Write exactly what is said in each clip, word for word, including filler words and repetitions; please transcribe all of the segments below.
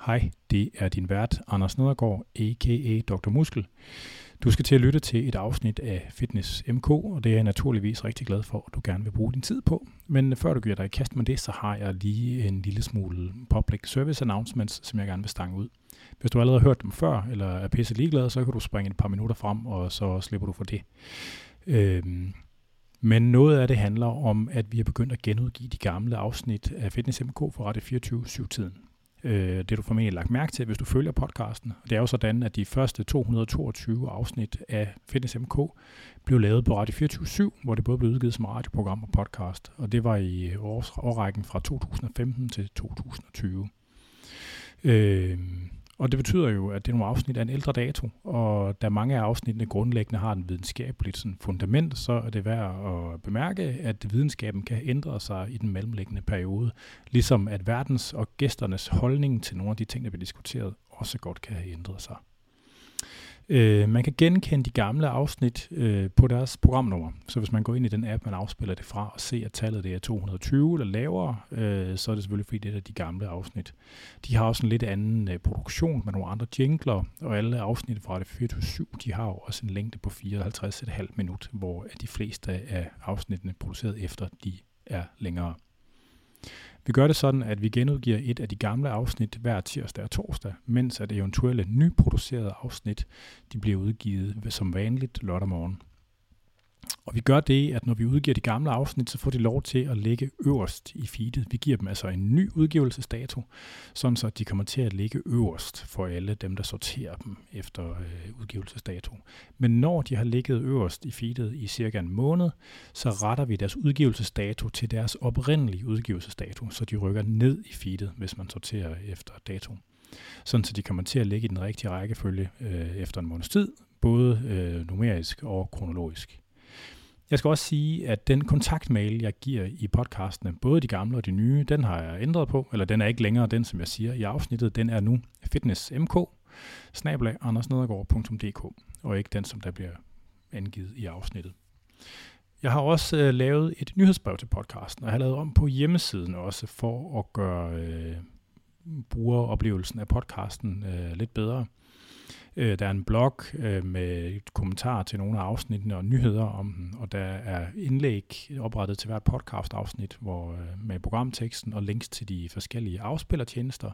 Hej, det er din vært, Anders Nedergaard, a k a. doktor Muskel. Du skal til at lytte til et afsnit af Fitness M K, og det er jeg naturligvis rigtig glad for, at du gerne vil bruge din tid på. Men før du giver dig i kast med det, så har jeg lige en lille smule public service announcements, som jeg gerne vil stange ud. Hvis du allerede har hørt dem før, eller er pisse ligeglad, så kan du springe et par minutter frem, og så slipper du for det. Øhm, men noget af det handler om, at vi er begyndt at genudgive de gamle afsnit af Fitness M K for Radio fireogtyve syv-tiden. Det er du formentlig lagt mærke til, hvis du følger podcasten. Det er jo sådan, at de første to hundrede og toogtyve afsnit af Fitness M K blev lavet på Radio fireogtyve syv, hvor det både blev udgivet som radioprogram og podcast. Og det var i års, årrækken fra to tusind og femten til to tusind og tyve. Øh, og det betyder jo, at det er nogle afsnit af en ældre dato, og da mange af afsnittene grundlæggende har en videnskabeligt sådan fundament, så er det værd at bemærke, at videnskaben kan ændre sig i den mellemliggende periode, ligesom at verdens og gæsternes holdning til nogle af de ting, der bliver diskuteret, også godt kan have ændret sig. Øh, man kan genkende de gamle afsnit øh, på deres programnummer, så hvis man går ind i den app, man afspiller det fra, og ser, at tallet det er to hundrede og tyve eller lavere, øh, så er det selvfølgelig fordi, det er de gamle afsnit. De har også en lidt anden øh, produktion med nogle andre jingler, og alle afsnit fra det fireogtyve syv, de har jo også en længde på fireoghalvtreds komma fem minut, hvor de fleste af afsnittene produceret efter, de er længere. Vi gør det sådan, at vi genudgiver et af de gamle afsnit hver tirsdag og torsdag, mens at eventuelle nyproducerede afsnit de bliver udgivet som vanligt lørdag morgen. Og vi gør det, at når vi udgiver de gamle afsnit, så får de lov til at ligge øverst i feedet. Vi giver dem altså en ny udgivelsesdato, sådan så de kommer til at ligge øverst for alle dem, der sorterer dem efter øh, udgivelsesdato. Men når de har ligget øverst i feedet i cirka en måned, så retter vi deres udgivelsesdato til deres oprindelige udgivelsesdato, så de rykker ned i feedet, hvis man sorterer efter dato. Sådan så de kommer til at ligge i den rigtige rækkefølge øh, efter en måneds tid, både øh, numerisk og kronologisk. Jeg skal også sige, at den kontaktmail, jeg giver i podcastene, både de gamle og de nye, den har jeg ændret på, eller den er ikke længere den, som jeg siger i afsnittet. Den er nu fitnessmk bindestreg andersnedergaard punktum d k, og ikke den, som der bliver angivet i afsnittet. Jeg har også øh, lavet et nyhedsbrev til podcasten, og jeg har lavet om på hjemmesiden også for at gøre øh, brugeroplevelsen af podcasten øh, lidt bedre. Der er en blog med et kommentar til nogle af afsnittene og nyheder om den, og der er indlæg oprettet til hvert podcast-afsnit hvor, med programteksten og links til de forskellige afspillertjenester,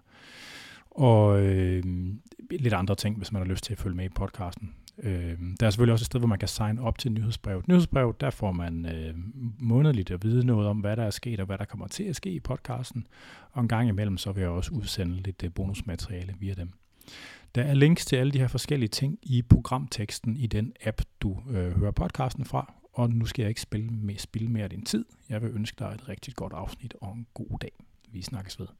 og øh, lidt andre ting, hvis man har lyst til at følge med i podcasten. Øh, der er selvfølgelig også et sted, hvor man kan signe op til nyhedsbrevet. Nyhedsbrevet, der får man øh, månedligt at vide noget om, hvad der er sket og hvad der kommer til at ske i podcasten, og en gang imellem så vil jeg også udsende lidt bonusmateriale via dem. Der er links til alle de her forskellige ting i programteksten i den app, du øh, hører podcasten fra. Og nu skal jeg ikke spille, med, spille mere af din tid. Jeg vil ønske dig et rigtig godt afsnit og en god dag. Vi snakkes ved.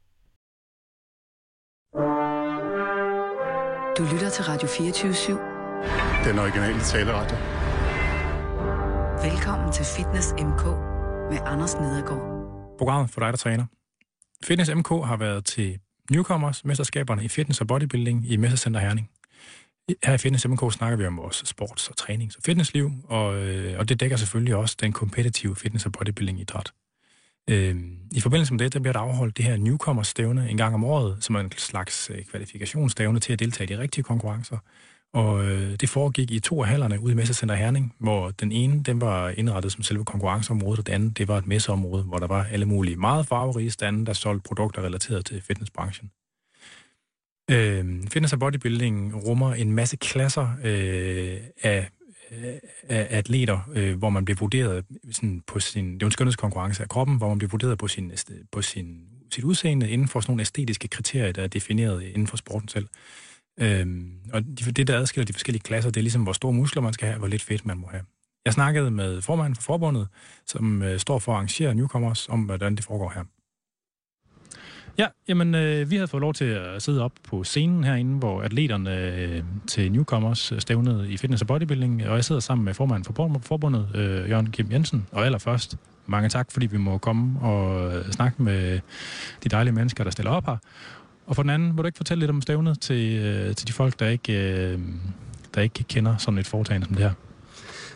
Du lytter til Radio fireogtyve syv. Den originale taleradio. Velkommen til Fitness M K med Anders Nedergaard. Programmet for dig, der træner. Fitness M K har været til Newcomers mesterskaberne i fitness og bodybuilding i Messecenter Herning. Her i Fitness M K snakker vi om vores sports- og trænings- og fitnessliv, og, øh, og det dækker selvfølgelig også den kompetitive fitness- og bodybuilding-idræt. Øh, I forbindelse med det, der bliver der afholdt det her Newcomers-stævne en gang om året, som er en slags øh, kvalifikationsstævne til at deltage i de rigtige konkurrencer. Og øh, det foregik i to af hallerne ude i Messecenter Herning, hvor den ene, den var indrettet som selve konkurrenceområdet, og den anden, det var et messeområde, hvor der var alle mulige meget farverige stande, der solgte produkter relateret til fitnessbranchen. Øh, fitness og bodybuilding rummer en masse klasser øh, af, af atleter, øh, hvor man bliver vurderet sådan på sin, det er en skønhedskonkurrence af kroppen, hvor man bliver vurderet på, sin, på sin, sit udseende inden for sådan nogle æstetiske kriterier, der er defineret inden for sporten selv. Øhm, og det, der adskiller de forskellige klasser, det er ligesom, hvor store muskler man skal have, hvor lidt fedt man må have. Jeg snakkede med formanden for forbundet, som øh, står for at arrangere Newcomers, om hvordan det foregår her. Ja, jamen, øh, vi havde fået lov til at sidde op på scenen herinde, hvor atleterne øh, til Newcomers stævnede i fitness og bodybuilding, og jeg sidder sammen med formanden for forbundet, øh, Jørgen Kim Jensen, og allerførst, mange tak, fordi vi må komme og snakke med de dejlige mennesker, der stiller op her. Og for den anden, vil du ikke fortælle lidt om stævnet til, øh, til de folk, der ikke, øh, der ikke kender sådan et foretagende som det her?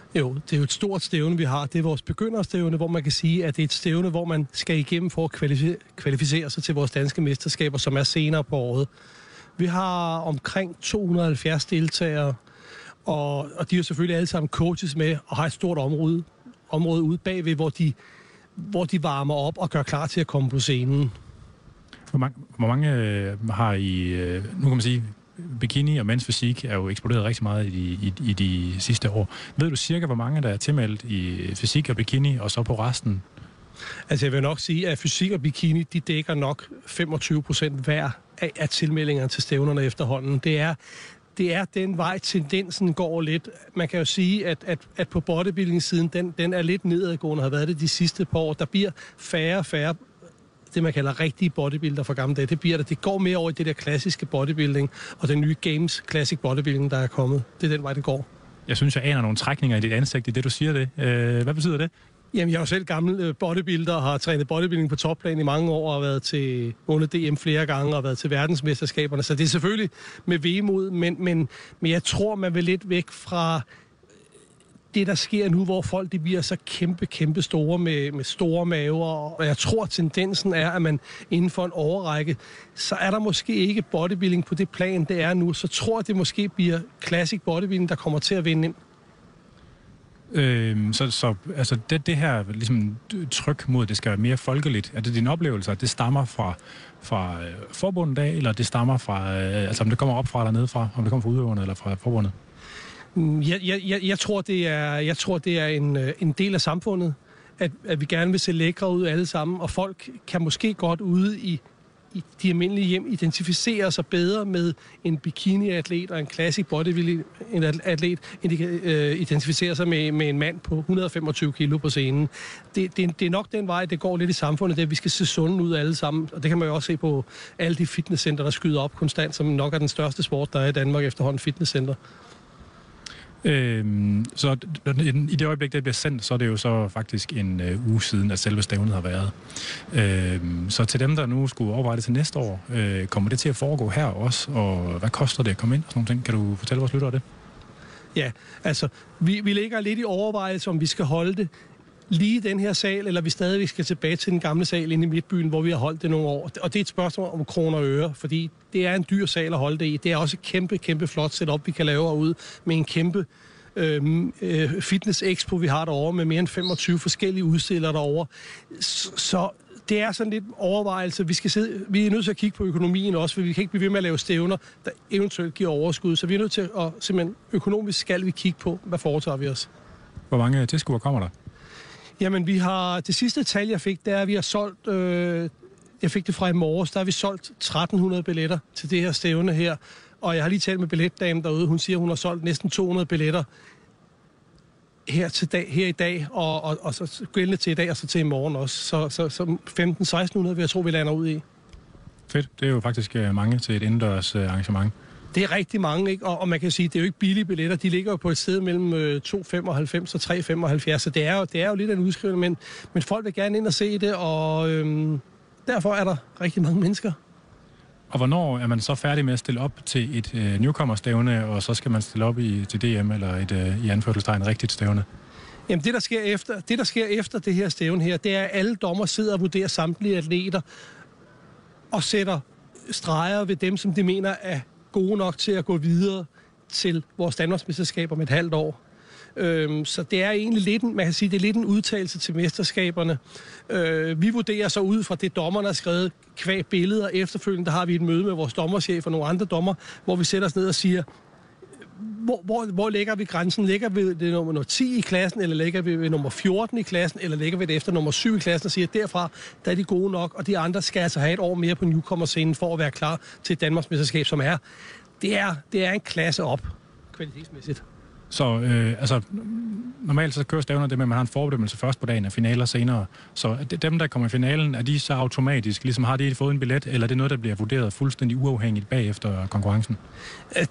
Jo, det er jo et stort stævne, vi har. Det er vores begynderstævne, hvor man kan sige, at det er et stævne, hvor man skal igennem for at kvalificere sig til vores danske mesterskaber, som er senere på året. Vi har omkring to hundrede og halvfjerds deltagere, og, og de er selvfølgelig alle sammen coaches med og har et stort område, område ude bagved, hvor de, hvor de varmer op og gør klar til at komme på scenen. Hvor mange, hvor mange øh, har I, øh, nu kan man sige, bikini og mænds fysik er jo eksploderet rigtig meget i de, i, i de sidste år. Ved du cirka, hvor mange der er tilmeldt i fysik og bikini, og så på resten? Altså jeg vil nok sige, at fysik og bikini, de dækker nok femogtyve procent hver af, af tilmeldingerne til stævnerne efterhånden. Det er, det er den vej, tendensen går lidt. Man kan jo sige, at, at, at på bodybuilding-siden, den, den er lidt nedadgående, har været det de sidste par år. Der bliver færre og færre det, man kalder rigtige bodybuilder fra gamle dage. Det bliver det. Det går mere over i det der klassiske bodybuilding, og den nye Games Classic Bodybuilding, der er kommet. Det er den vej, det går. Jeg synes, jeg aner nogle trækninger i dit ansigt i det, du siger det. Øh, hvad betyder det? Jamen, jeg er jo selv gammel bodybuilder og har trænet bodybuilding på topplan i mange år og har været til vundet D M flere gange og været til verdensmesterskaberne. Så det er selvfølgelig med vemod, men, men, men jeg tror, man vil lidt væk fra det, der sker nu, hvor folk de bliver så kæmpe, kæmpe store med, med store maver. Og jeg tror, tendensen er, at man inden for en årrække, så er der måske ikke bodybuilding på det plan, det er nu. Så tror jeg, det måske bliver classic bodybuilding, der kommer til at vinde ind. Øhm, så så altså det, det her ligesom, tryk mod, det skal være mere folkeligt. Er det din oplevelse, at det stammer fra, fra øh, forbundet af, eller det stammer fra, øh, altså om det kommer op fra eller ned fra, om det kommer fra udøverne eller fra forbundet? Jeg, jeg, jeg, jeg tror, det er, jeg tror, det er en, en del af samfundet, at, at vi gerne vil se lækre ud alle sammen, og folk kan måske godt ude i, i de almindelige hjem identificere sig bedre med en bikini-atlet og en classic bodybuilding-atlet, end de kan øh, identificere sig med, med en mand på et hundrede og femogtyve kilo på scenen. Det, det, det er nok den vej, det går lidt i samfundet, det er, at vi skal se sunde ud alle sammen, og det kan man jo også se på alle de fitnesscenter, der skyder op konstant, som nok er den største sport, der er i Danmark efterhånden, fitnesscenter. Øhm, så i det øjeblik, det bliver sendt, så er det jo så faktisk en øh, uge siden, at selve stævnet har været. Øhm, så til dem, der nu skulle overveje det til næste år, øh, kommer det til at foregå her også, og hvad koster det at komme ind og sådan nogle ting? Kan du fortælle vores lyttere det? Ja, altså, vi, vi ligger lidt i overvejelse, om vi skal holde det lige i den her sal, eller vi stadig skal tilbage til den gamle sal inde i Midtbyen, hvor vi har holdt det nogle år. Og det er et spørgsmål om kroner og øre, fordi det er en dyr sal at holde det i. Det er også et kæmpe, kæmpe flot setup, vi kan lave herude med en kæmpe øh, øh, fitness-expo, vi har derovre, med mere end femogtyve forskellige udstillere derovre. Så, så det er sådan lidt overvejelse. Vi, skal sidde, vi er nødt til at kigge på økonomien også, for vi kan ikke blive ved med at lave stævner, der eventuelt giver overskud. Så vi er nødt til at, simpelthen økonomisk skal vi kigge på, hvad foretager vi os. Hvor mange tilskuere kommer der? Jamen, vi har, det sidste tal, jeg fik, det er, at vi har solgt, øh, jeg fik det fra i morges, der har vi solgt tretten hundrede billetter til det her stævne her. Og jeg har lige talt med billetdamen derude, hun siger, hun har solgt næsten to hundrede billetter her, til dag, her i dag, og, og, og så gældende til i dag, og så til i morgen også. Så, så, så femten til seksten hundrede vil jeg tro, vi lander ud i. Fedt. Det er jo faktisk mange til et indendørs arrangement. Det er rigtig mange, ikke? Og, og man kan sige, det er jo ikke billige billetter. De ligger jo på et sted mellem øh, to komma femoghalvfems og tre komma femoghalvfjerds, så det er jo, det er jo lidt af en udskrivning, men, men folk vil gerne ind og se det, og øhm, derfor er der rigtig mange mennesker. Og hvornår er man så færdig med at stille op til et øh, newcomer-stævne, og så skal man stille op i, til D M, eller et øh, i anførselstegn rigtigt stævne? Jamen det der, sker efter, det, der sker efter det her stævne her, det er, at alle dommer sidder og vurderer samtlige atleter, og sætter streger ved dem, som de mener er gode nok til at gå videre til vores Danmarksmesterskaber om et halvt år. Øhm, så det er egentlig lidt en, man kan sige, det er lidt en udtalelse til mesterskaberne. Øh, vi vurderer så ud fra det, dommerne har skrevet kvæg billeder. Efterfølgende der har vi et møde med vores dommerchef og nogle andre dommer, hvor vi sætter os ned og siger, hvor, hvor, hvor lægger vi grænsen? Lægger vi det nummer ti i klassen, eller lægger vi ved nummer fjorten i klassen, eller lægger vi det efter nummer syv i klassen og siger, at derfra der er de gode nok, og de andre skal altså have et år mere på newcomer-scenen for at være klar til et Danmarksmesterskab, som er, det er, det er en klasse op, kvalitetsmæssigt. Så øh, altså, normalt så kører stævner det med, at man har en forbedømmelse først på dagen af finaler senere. Så dem, der kommer i finalen, er de så automatisk, ligesom har de fået en billet, eller er det noget, der bliver vurderet fuldstændig uafhængigt bagefter konkurrencen?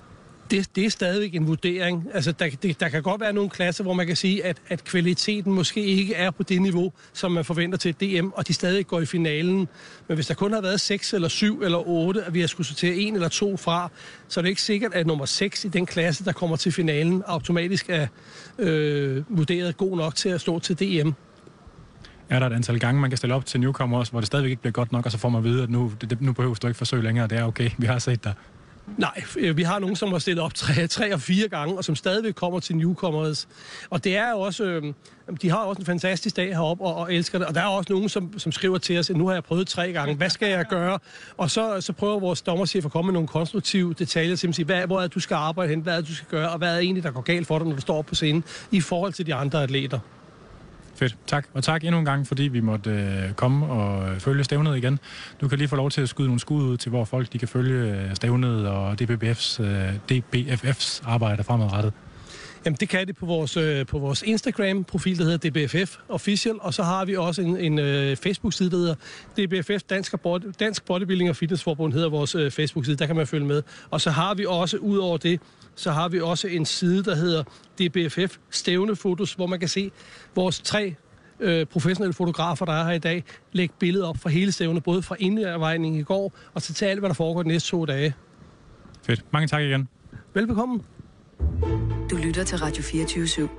Det, det er stadigvæk en vurdering. Altså, der, det, der kan godt være nogle klasser, hvor man kan sige, at, at kvaliteten måske ikke er på det niveau, som man forventer til et D M, og de stadig går i finalen. Men hvis der kun har været seks eller syv eller otte, at vi har skulle sortere en eller to fra, så er det ikke sikkert, at nummer seks i den klasse, der kommer til finalen, automatisk er øh, vurderet god nok til at stå til D M. Er der et antal gange, man kan stille op til newcomers, hvor det stadigvæk ikke bliver godt nok, og så får man at vide, at nu, det, nu behøver du ikke forsøge længere, det er okay, vi har set dig? Nej, vi har nogen, som har stillet op tre, tre og fire gange, og som stadigvæk kommer til newcomers. Og det er jo også, øh, de har også en fantastisk dag heroppe og, og elsker det. Og der er også nogen, som, som skriver til os, at nu har jeg prøvet tre gange, hvad skal jeg gøre? Og så, så prøver vores dommerchef at komme med nogle konstruktive detaljer til at sige, hvad, hvor er det, du skal arbejde hen, hvad er det, du skal gøre, og hvad er det egentlig, der går galt for dig, når du står op på scenen, i forhold til de andre atleter. Fedt. Tak. Og tak endnu en gang, fordi vi måtte øh, komme og følge stævnet igen. Du kan lige få lov til at skyde nogle skud ud til, hvor folk de kan følge stævnet og D B F's, øh, D B F F's arbejde fremadrettet. Jamen, det kan det på vores, øh, på vores Instagram-profil, der hedder D B F F Official, og så har vi også en, en øh, Facebook-side, der hedder D B F F Dansk, Body, Dansk Bodybuilding og Fitnessforbund, hedder vores øh, Facebook-side. Der kan man følge med. Og så har vi også, ud over det, så har vi også en side, der hedder D B F F Stævnefotos, hvor man kan se vores tre øh, professionelle fotografer, der er her i dag, lægge billeder op fra hele stævnet, både fra indvejningen i går, og til alt, hvad der foregår de næste to dage. Fedt. Mange tak igen. Velbekomme. Du lytter til Radio fireogtyve syv.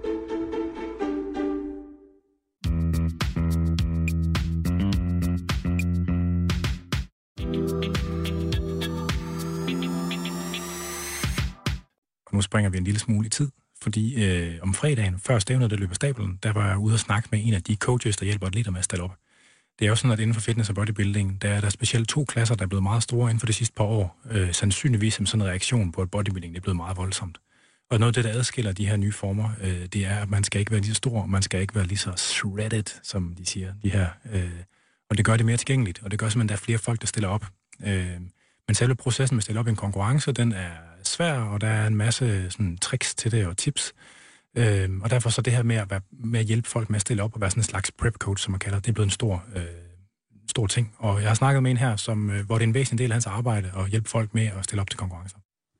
Og nu springer vi en lille smule i tid, fordi øh, om fredagen, før stævnet, der løber stablen, der var jeg ude og snakke med en af de coaches, der hjælper atleter med at stille op. Det er jo sådan, at inden for fitness og bodybuilding, der er der specielt to klasser, der er blevet meget store inden for de sidste par år. Øh, sandsynligvis som sådan en reaktion på, at bodybuilding det er blevet meget voldsomt. Og noget af det, der adskiller de her nye former, øh, det er, at man skal ikke være lige så stor, man skal ikke være lige så shredded, som de siger, de her. Øh, og det gør det mere tilgængeligt, og det gør simpelthen, at der er flere folk, der stiller op. Øh, men selve processen med at stille op i en konkurrence, den er svær, og der er en masse sådan, tricks til det og tips. Øh, og derfor så det her med at, være, med at hjælpe folk med at stille op og være sådan en slags prep coach, som man kalder det, det er blevet en stor, øh, stor ting. Og jeg har snakket med en her, som, øh, hvor det er en væsentlig del af hans arbejde at hjælpe folk med at stille op til konkurrencer.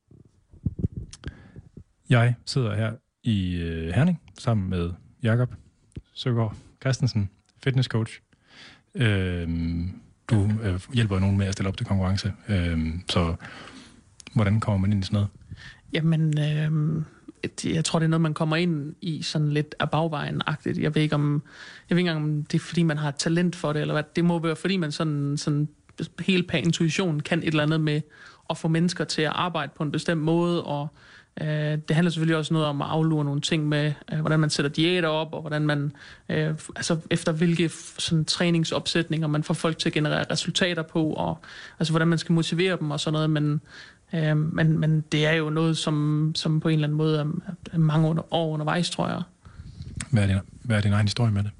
Jeg sidder her i øh, Herning sammen med Jakob Søgaard Christensen, fitness coach. Øh, du øh, hjælper nogen med at stille op til konkurrence. Øh, så hvordan kommer man ind i sådan noget? Jamen, øh, jeg tror, det er noget, man kommer ind i sådan lidt af bagvejen-agtigt. Jeg ved ikke, om, jeg ved ikke engang, om det er, fordi man har talent for det, eller hvad. Det må være, fordi man sådan, sådan helt per intuition kan et eller andet med at få mennesker til at arbejde på en bestemt måde, og øh, det handler selvfølgelig også noget om at aflure nogle ting med, øh, hvordan man sætter diæter op, og hvordan man, øh, altså efter hvilke sådan, træningsopsætninger man får folk til at generere resultater på, og altså hvordan man skal motivere dem og sådan noget, men Øh, men, men det er jo noget, som, som på en eller anden måde er, er mange under, år undervejs, tror jeg. Hvad er, din, hvad er din egen historie med det?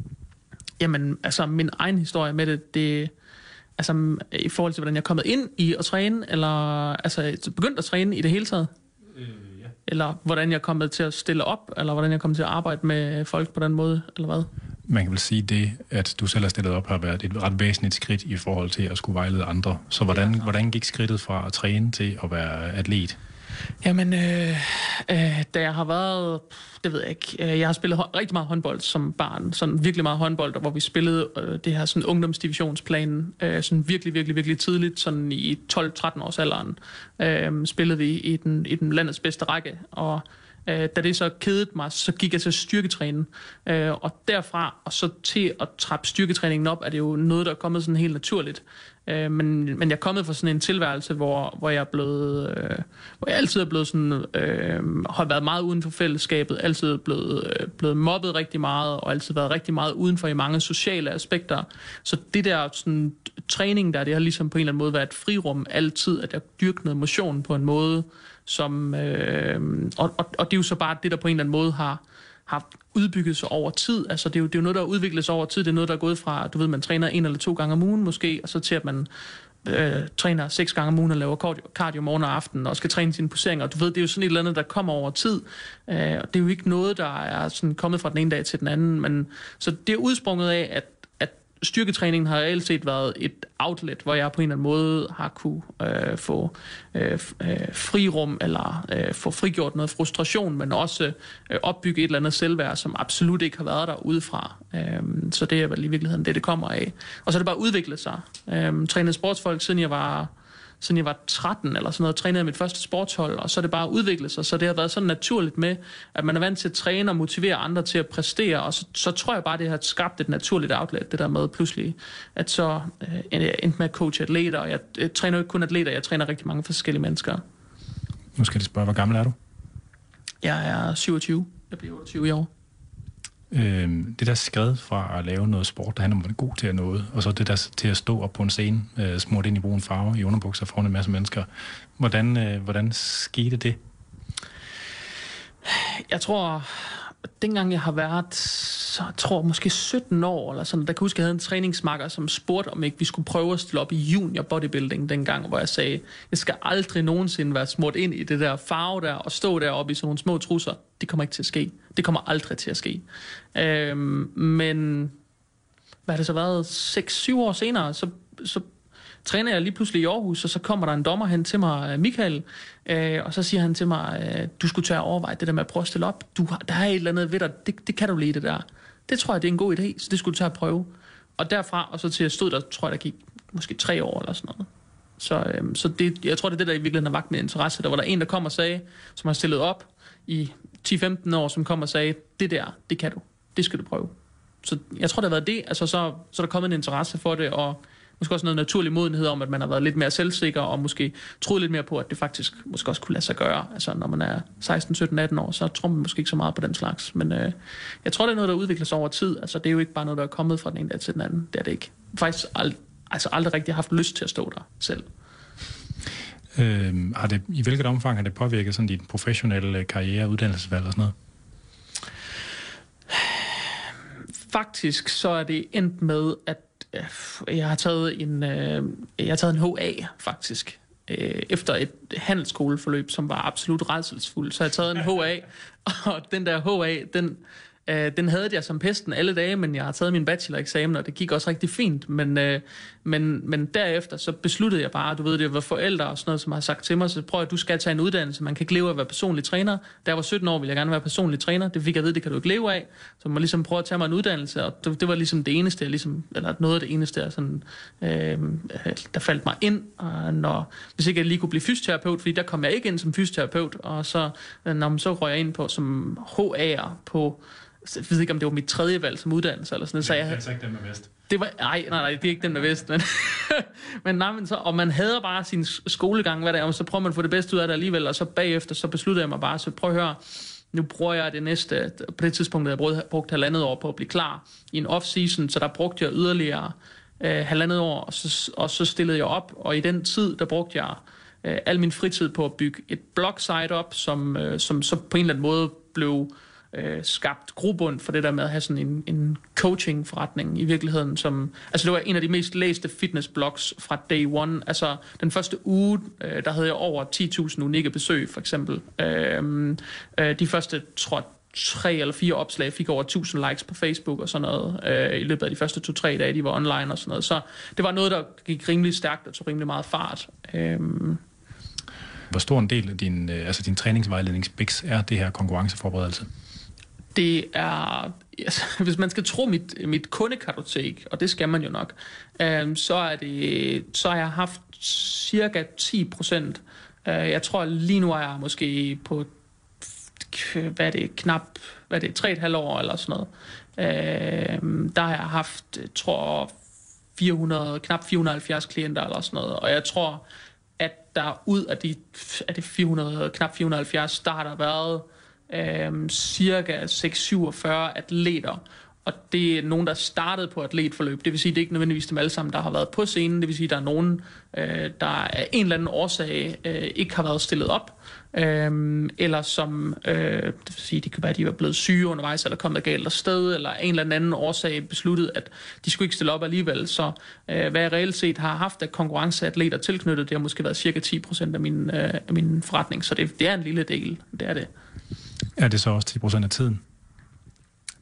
Jamen, altså min egen historie med det, det altså i forhold til, hvordan jeg er kommet ind i at træne, eller altså begyndt at træne i det hele taget? Øh, ja. Eller hvordan jeg er kommet til at stille op, eller hvordan jeg er kommet til at arbejde med folk på den måde, eller hvad? Man kan vel sige det, at du selv har stillet op, har været et ret væsentligt skridt i forhold til at skulle vejlede andre. Så hvordan, ja. hvordan gik skridtet fra at træne til at være atlet? Jamen, øh, øh, da jeg har været, det ved jeg ikke, øh, jeg har spillet ho- rigtig meget håndbold som barn, sådan virkelig meget håndbold, hvor vi spillede øh, det her sådan ungdomsdivisionsplanen, øh, sådan virkelig, virkelig, virkelig tidligt, sådan i tolv tretten års alderen, øh, spillede vi i den, i den landets bedste række, og Øh, da det så kedede mig, så gik jeg til styrketræning. Øh, og derfra og så til at trappe styrketræningen op, er det jo noget, der er kommet sådan helt naturligt. Øh, men, men jeg er kommet fra sådan en tilværelse, hvor, hvor jeg er blevet, øh, hvor jeg altid er blevet sådan, øh, har været meget uden for fællesskabet, altid blevet, øh, blevet mobbet rigtig meget, og altid været rigtig meget udenfor i mange sociale aspekter. Så det der sådan, træning der, det har ligesom på en eller anden måde været et frirum altid, at jeg dyrker noget motion på en måde, som, øh, og, og, og det er jo så bare det, der på en eller anden måde har, har udbygget sig over tid. Altså det er, jo, det er jo noget, der udviklet sig over tid. Det er noget, der er gået fra, du ved, man træner en eller to gange om ugen måske, og så til at man øh, træner seks gange om ugen og laver cardio, cardio morgen og aften, og skal træne sine poseringer. Du ved, det er jo sådan et eller andet, der kommer over tid. Øh, og det er jo ikke noget, der er sådan kommet fra den ene dag til den anden. Men, så det er udsprunget af, at, at styrketræningen har reelt set været et outlet, hvor jeg på en eller anden måde har kunne øh, få øh, øh, frirum, eller øh, få frigjort noget frustration, men også øh, opbygge et eller andet selvværd, som absolut ikke har været der udefra. Øh, så det er vel i virkeligheden det, det kommer af. Og så er det bare udviklet sig. Øh, trænet sportsfolk, siden jeg var... siden jeg var tretten eller sådan noget, trænede jeg mit første sportshold, og så er det bare udviklet sig, så det har været sådan naturligt med, at man er vant til at træne og motivere andre til at præstere, og så, så tror jeg bare, det har skabt et naturligt outlet, det der med pludselig, at så øh, endte med at coache atleter, og jeg, jeg træner jo ikke kun atleter, jeg træner rigtig mange forskellige mennesker. Nu skal jeg spørge, hvor gammel er du? Jeg er syvogtyve, jeg bliver otteogtyve i år. Øh, det der skred fra at lave noget sport, der handler om at være god til at noget, og så det der til at stå op på en scene, øh, smurt ind i brune farver, i underbukser foran en masse mennesker. Hvordan, øh, hvordan skete det? Jeg tror, dengang jeg har været, så jeg tror måske sytten år, eller sådan, der kan jeg huske, jeg havde en træningsmakker, som spurgte, om ikke vi skulle prøve at stille op i junior bodybuilding dengang, hvor jeg sagde, jeg skal aldrig nogensinde være smurt ind i det der farve der, og stå deroppe i sådan nogle små trusser. Det kommer ikke til at ske. Det kommer aldrig til at ske. Øhm, men hvad har det så været? seks syv år senere, så, så træner jeg lige pludselig i Aarhus, og så kommer der en dommer hen til mig, Michael, øh, og så siger han til mig, øh, du skulle tage at overveje det der med at prøve at stille op. Du har, der er et eller andet ved dig, det, det kan du lide det der. Det tror jeg, det er en god idé, så det skulle du tage at prøve. Og derfra, og så til jeg stod der, tror jeg, der gik måske tre år eller sådan noget. Så, øh, så det, jeg tror, det er det, der i virkeligheden har vagt med interesse. Der var der en, der kom og sagde, som har stillet op i ti femten år, som kom og sagde, det der, det kan du, det skal du prøve. Så jeg tror, det har været det, altså så, så er der kommet en interesse for det, og måske også noget naturlig modenhed om, at man har været lidt mere selvsikker, og måske troet lidt mere på, at det faktisk måske også kunne lade sig gøre. Altså når man er seksten, sytten, atten år, så tror man måske ikke så meget på den slags. Men øh, jeg tror, det er noget, der udvikler sig over tid. Altså det er jo ikke bare noget, der er kommet fra den ene dag til den anden. Det er det ikke. Faktisk ald- altså aldrig rigtig haft lyst til at stå der selv. Øh, har det, i hvilket omfang har det påvirket sådan din professionelle karriere, uddannelsesvalg og sådan noget? Faktisk så er det endt med, at jeg har taget en, øh, jeg har taget en H A faktisk. Øh, efter et handelsskoleforløb, som var absolut rædselsfuldt, så har jeg taget en H A, og den der H A, den, øh, den havde jeg som pesten alle dage, men jeg har taget min bacheloreksamen, og det gik også rigtig fint, men, øh, men, men derefter så besluttede jeg bare, du ved, det var forældre og sådan noget, som har sagt til mig, så prøv at du skal tage en uddannelse, man kan ikke leve af at være personlig træner. Da jeg var sytten år, ville jeg gerne være personlig træner, det fik jeg at vide, det kan du ikke leve af, så man ligesom prøve at tage mig en uddannelse, og det, det var ligesom det eneste, jeg ligesom, eller noget af det eneste, jeg sådan, øh, der faldt mig ind, og når, hvis ikke jeg lige kunne blive fysioterapeut, fordi der kom jeg ikke ind som fysioterapeut, og så, når, så røg jeg ind på som H A'er på, jeg ved ikke, om det var mit tredje valg som uddannelse, eller sådan noget. Så jeg, det er altså ikke den med vest. Det var, nej, nej, nej, det er ikke den med vest, men, men, nej, men så, og man hader bare sin skolegang, hvad der er, og så prøver man at få det bedste ud af det alligevel, og så bagefter, så besluttede jeg mig bare, så prøv at høre, nu bruger jeg det næste, på det tidspunkt, jeg brugte, brugt halvandet år på at blive klar i en off-season, så der brugte jeg yderligere øh, halvandet år, og så, og så stillede jeg op, og i den tid, der brugte jeg øh, al min fritid på at bygge et blog-site op, som, øh, som så på en eller anden måde blev øh, skabt grobund for det der med at have sådan en, en coaching-forretning i virkeligheden, som, altså det var en af de mest læste fitness-blogs fra day one, altså den første uge, øh, der havde jeg over ti tusind unikke besøg, for eksempel. Øh, øh, de første, tror jeg, tre eller fire opslag fik over tusind likes på Facebook og sådan noget, øh, i løbet af de første to-tre dage, de var online og sådan noget, så det var noget, der gik rimelig stærkt og tog rimelig meget fart. Øh, Hvor stor en del af din, altså din træningsvejledningsbiks er det her konkurrenceforberedelse? Det er, altså, hvis man skal tro mit, mit kundekartotek, og det skal man jo nok, øh, så er det, så har jeg haft cirka ti procent. Øh, jeg tror lige nu er jeg måske på, hvad er det, knap, hvad er det, tre et halvt år eller sådan noget. Øh, der har jeg haft, tror fire hundrede, knap fire hundrede og halvfjerds klienter eller sådan noget, og jeg tror, at der ud af de, af de fire hundrede, knap fire hundrede og halvfjerds, der har der været Øhm, cirka seks syvogfyrre atleter, og det er nogen, der startede på atletforløb. Det vil sige, det er ikke nødvendigvis dem alle sammen, der har været på scenen. Det vil sige, der er nogen, øh, der af en eller anden årsag øh, ikke har været stillet op, øh, eller som, øh, det vil sige, det kan være, at de er blevet syge undervejs, eller kommet galt afsted, eller af en eller anden årsag besluttet, at de skulle ikke stille op alligevel. Så øh, hvad jeg reelt set har haft af konkurrenceatleter tilknyttet, det har måske været cirka ti procent af min, øh, af min forretning. Så det, det er en lille del, det er det. Er det så også ti procent af tiden?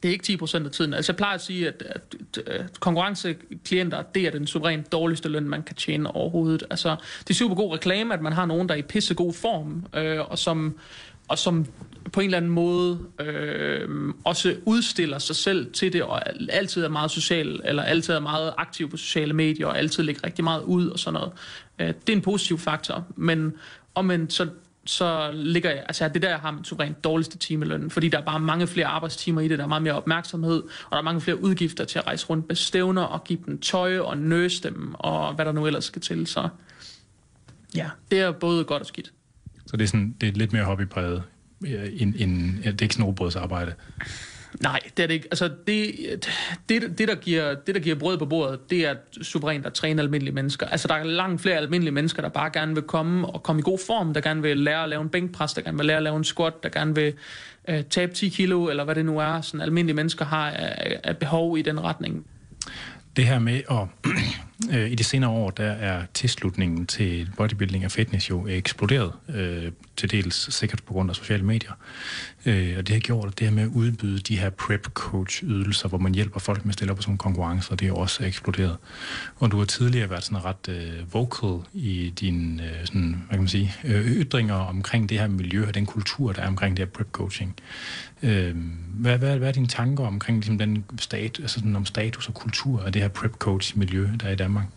Det er ikke ti procent af tiden. Altså jeg plejer at sige, at, at, at konkurrenceklienter, det er den suverænt dårligste løn, man kan tjene overhovedet. Altså det er super god reklame, at man har nogen, der er i pissegod form, øh, og som og som på en eller anden måde øh, også udstiller sig selv til det, og altid er meget social, eller altid er meget aktiv på sociale medier, og altid lægger rigtig meget ud og sådan noget. Øh, det er en positiv faktor, men omvendt så så ligger jeg, altså det der, jeg har min suverænt dårligste timeløn, fordi der er bare mange flere arbejdstimer i det, der er meget mere opmærksomhed, og der er mange flere udgifter til at rejse rundt med stævner, og give dem tøj, og nøse dem, og hvad der nu ellers skal til, så ja, det er både godt og skidt. Så det er, sådan, det er lidt mere hobbypræget, end, end, det er ikke sådan robrødsarbejde? Nej, det er det ikke. Altså, det, det, det, der giver, det, der giver brød på bordet, det er suverænt at træne almindelige mennesker. Altså, der er langt flere almindelige mennesker, der bare gerne vil komme og komme i god form, der gerne vil lære at lave en bænkpres, der gerne vil lære at lave en squat, der gerne vil øh, tabe ti kilo, eller hvad det nu er, sådan almindelige mennesker har af, af behov i den retning. Det her med at øh, i de senere år, der er tilslutningen til bodybuilding og fitness jo eksploderet, øh, til dels sikkert på grund af sociale medier. Øh, og det har gjort det her med at udbyde de her prep-coach-ydelser, hvor man hjælper folk med at stille op på sådan nogle konkurrencer, det er også eksploderet. Og du har tidligere været sådan ret øh, vocal i dine øh, sådan, hvad kan man sige, øh, ytringer omkring det her miljø og den kultur, der er omkring det her prep-coaching. Øh, hvad, hvad, hvad er dine tanker omkring ligesom, den stat, altså sådan, om status og kultur af det her prep-coach-miljø, der er i Danmark?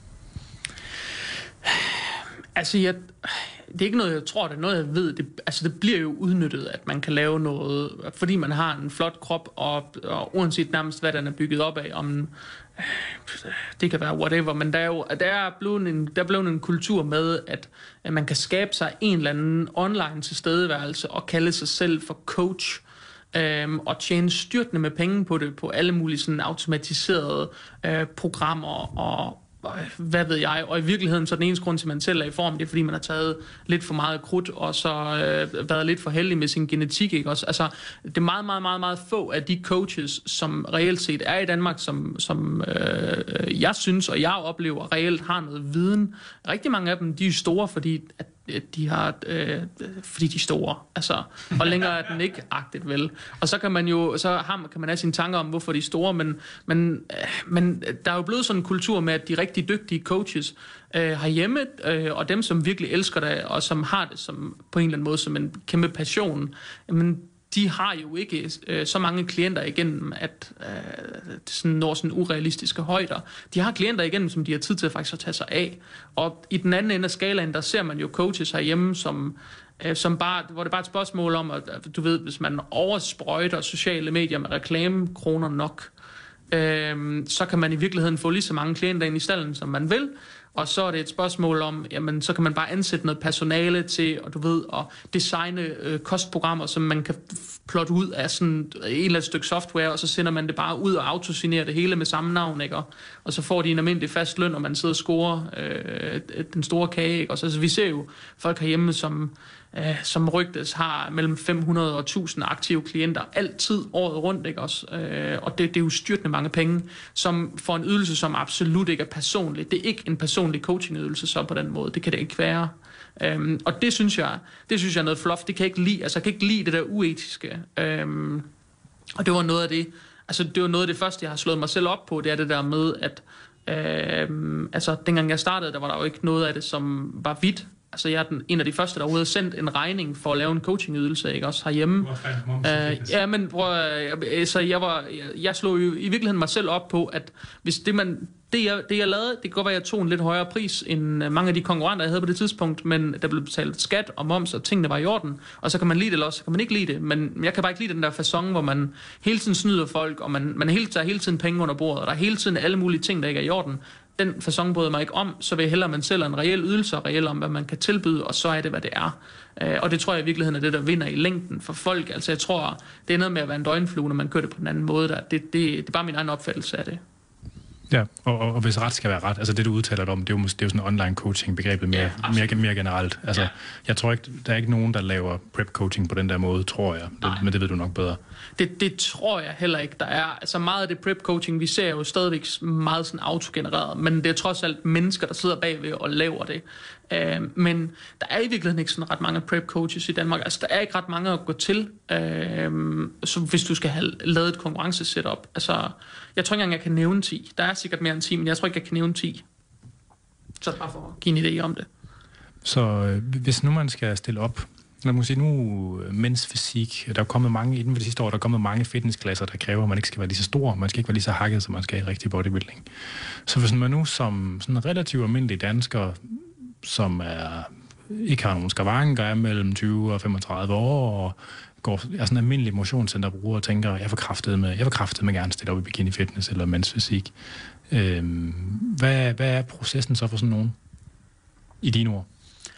Altså, jeg, det er ikke noget, jeg tror, det er noget, jeg ved. Det, altså, det bliver jo udnyttet, at man kan lave noget, fordi man har en flot krop, og, og uanset nærmest, hvad den er bygget op af, om det kan være whatever, men der er jo der er blevet en, der er blevet en kultur med, at, at man kan skabe sig en eller anden online tilstedeværelse og kalde sig selv for coach, Øhm, og tjene styrtende med penge på det, på alle mulige sådan automatiserede øh, programmer og, og hvad ved jeg, og i virkeligheden så den eneste grund til, at man selv er i form, det er fordi man har taget lidt for meget krudt, og så øh, været lidt for heldig med sin genetik, ikke også? Altså, det er meget, meget, meget, meget få af de coaches, som reelt set er i Danmark, som, som øh, jeg synes, og jeg oplever reelt har noget viden. Rigtig mange af dem, de er store, fordi at de har, øh, fordi de er store, altså, og længere er den ikke agtigt vel. Og så kan man jo, så har, kan man have sine tanker om, hvorfor de er store, men, men, men der er jo blevet sådan en kultur med, at de rigtig dygtige coaches øh, herhjemme, øh, og dem, som virkelig elsker det, og som har det som, på en eller anden måde som en kæmpe passion, men de har jo ikke øh, så mange klienter igennem, at øh, det sådan når sådan urealistiske højder. De har klienter igennem, som de har tid til faktisk at tage sig af. Og i den anden ende af skalaen, der ser man jo coaches herhjemme, som, øh, som bare, hvor det er bare et spørgsmål om, at du ved, hvis man oversprøjter sociale medier med reklamekroner nok, øh, så kan man i virkeligheden få lige så mange klienter ind i stallen, som man vil. Og så er det et spørgsmål om, jamen så kan man bare ansætte noget personale til, og du ved, at designe øh, kostprogrammer, som man kan plotte ud af sådan en eller anden stykke software, og så sender man det bare ud og autosignerer det hele med samme navn, ikke? Og så får de en almindelig fast løn, og man sidder og scorer øh, den store kage, ikke? Og så altså, vi ser jo folk herhjemme, som, øh, som rygtes har mellem fem hundrede og tusind aktive klienter, altid året rundt, ikke også? Øh, og det, det er jo styrtende mange penge, som får en ydelse, som absolut ikke er personlig. Det er ikke en personlig coachingydelse så på den måde. Det kan det ikke være. Øhm, og det synes jeg, det synes jeg er noget fluff. Det kan jeg ikke lide. Altså, jeg kan ikke lide det der uetiske. Øhm, og det var noget af det, altså det var noget af det første, jeg har slået mig selv op på, det er det der med, at øhm, altså, dengang jeg startede, der var der jo ikke noget af det, som var hvidt. Altså, jeg er den, en af de første, der overhovedet sendt en regning for at lave en coachingydelse, ikke også herhjemme. Øh, ja, men prøv, altså, jeg, var, jeg, jeg slog jo i virkeligheden mig selv op på, at hvis det man... Det jeg, det jeg lavede, det kan godt være, at jeg tog en lidt højere pris end mange af de konkurrenter, jeg havde på det tidspunkt, men der blev betalt skat og moms, og tingene var i orden, og så kan man lide det, eller også så kan man ikke lide det, men jeg kan bare ikke lide den der facon, hvor man hele tiden snyder folk, og man, man hele, tager hele tiden penge under bordet, og der er hele tiden alle mulige ting, der ikke er i orden. Den facon bryder mig ikke om, så vil jeg hellere, man sælger en reel ydelse, og reelt om, hvad man kan tilbyde, og så er det, hvad det er. Og det tror jeg i virkeligheden er det, der vinder i længden for folk. Altså jeg tror, det er noget med at være en døgnflue, når man kører det på den anden måde. Der. Det, det, det er bare min egen opfattelse af det. Ja, og, og, og hvis ret skal være ret, altså det du udtaler om, det er jo, det er jo sådan online coaching begrebet mere, ja, mere, mere generelt. Altså, ja. Jeg tror ikke, der er ikke nogen, der laver prep coaching på den der måde, tror jeg, det, men det ved du nok bedre. Det, det tror jeg heller ikke, der er. Altså meget af det prep coaching, vi ser jo stadigvæk meget sådan autogenereret, men det er trods alt mennesker, der sidder bagved og laver det. Uh, men der er i virkeligheden ikke sådan ret mange prep coaches i Danmark. Altså der er ikke ret mange at gå til, uh, så hvis du skal have lavet et konkurrencesetup. Altså jeg tror ikke engang, jeg kan nævne ti. Der er sikkert mere end ti, men jeg tror ikke, jeg kan nævne ti. Så bare for at give en idé om det. Så øh, hvis nu man skal stille op, lad mig sige nu, mens fysik, der er kommet mange, inden for de sidste år, der er kommet mange fitnessklasser, der kræver, at man ikke skal være lige så stor, man skal ikke være lige så hakket, som man skal i rigtig bodybuilding. Så hvis man nu som sådan en relativt almindelig dansker, som er, ikke har nogen skavanker, er mellem tyve og femogtredive år, og går, er sådan en almindelig motionscenterbruger og tænker, jeg får kraftet med, jeg får kraftet med gerne stille op i bikini fitness eller mens fysik. Øhm, hvad, hvad er processen så for sådan nogen? I dine ord?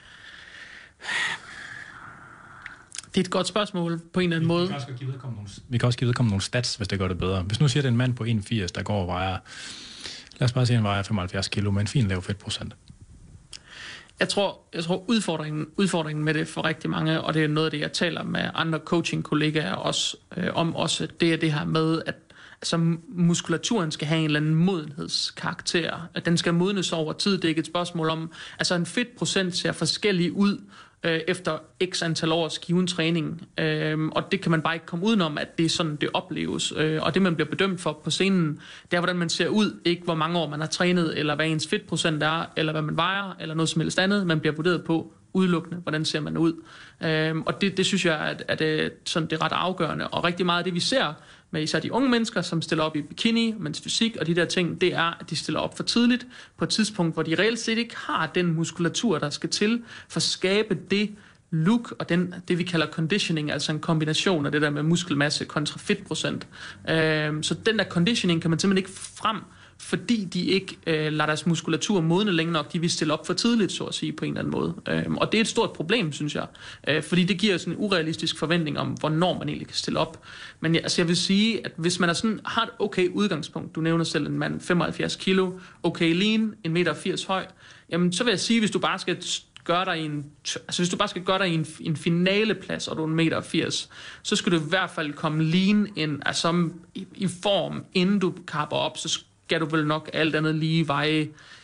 Det er et godt spørgsmål på en eller anden måde. Vi kan også give vedkommende nogle, vi kan også give vedkommende nogle stats, hvis det gør det bedre. Hvis nu siger det en mand på en komma firs, der går og vejer, lad os bare sige, at han vejer femoghalvfjerds kilo med en fin lav fedtprocent. Jeg tror, jeg tror udfordringen, udfordringen med det for rigtig mange, og det er noget af det, jeg taler med andre coaching-kollegaer også, øh, om også, det er det her med, at altså, muskulaturen skal have en eller anden modenhedskarakter. At den skal modnes over tid. Det er ikke et spørgsmål om, altså en fedtprocent ser forskellig ud øh, efter x antal års given træning. Øh, og det kan man bare ikke komme udenom, at det er sådan, det opleves. Øh, og det, man bliver bedømt for på scenen, det er, hvordan man ser ud. Ikke hvor mange år man har trænet, eller hvad ens fedtprocent er, eller hvad man vejer, eller noget som helst andet. Man bliver vurderet på udelukkende, hvordan ser man ud. Øh, og det, det synes jeg, at, at det, sådan, det er ret afgørende. Og rigtig meget af det, vi ser med især de unge mennesker, som stiller op i bikini, mens fysik og de der ting, det er, at de stiller op for tidligt, på et tidspunkt, hvor de reelt set ikke har den muskulatur, der skal til, for at skabe det look, og den, det vi kalder conditioning, altså en kombination af det der med muskelmasse kontra fedtprocent. Øh, så den der conditioning kan man simpelthen ikke frem, fordi de ikke øh, lader deres muskulatur modne længe nok, de vil stille op for tidligt, så at sige, på en eller anden måde. Øhm, og det er et stort problem, synes jeg, øh, fordi det giver sådan en urealistisk forventning om, hvornår man egentlig kan stille op. Men jeg, altså jeg vil sige, at hvis man er sådan, har et okay udgangspunkt, du nævner selv en mand femoghalvfjerds kilo, okay lean, en meter firs høj, jamen så vil jeg sige, hvis du bare skal gøre dig i en, altså hvis du bare skal gøre dig i en, en finaleplads, og du er en meter firs, så skal du i hvert fald komme lean ind, altså i, i form, inden du kapper op, så skal du vel nok alt andet lige veje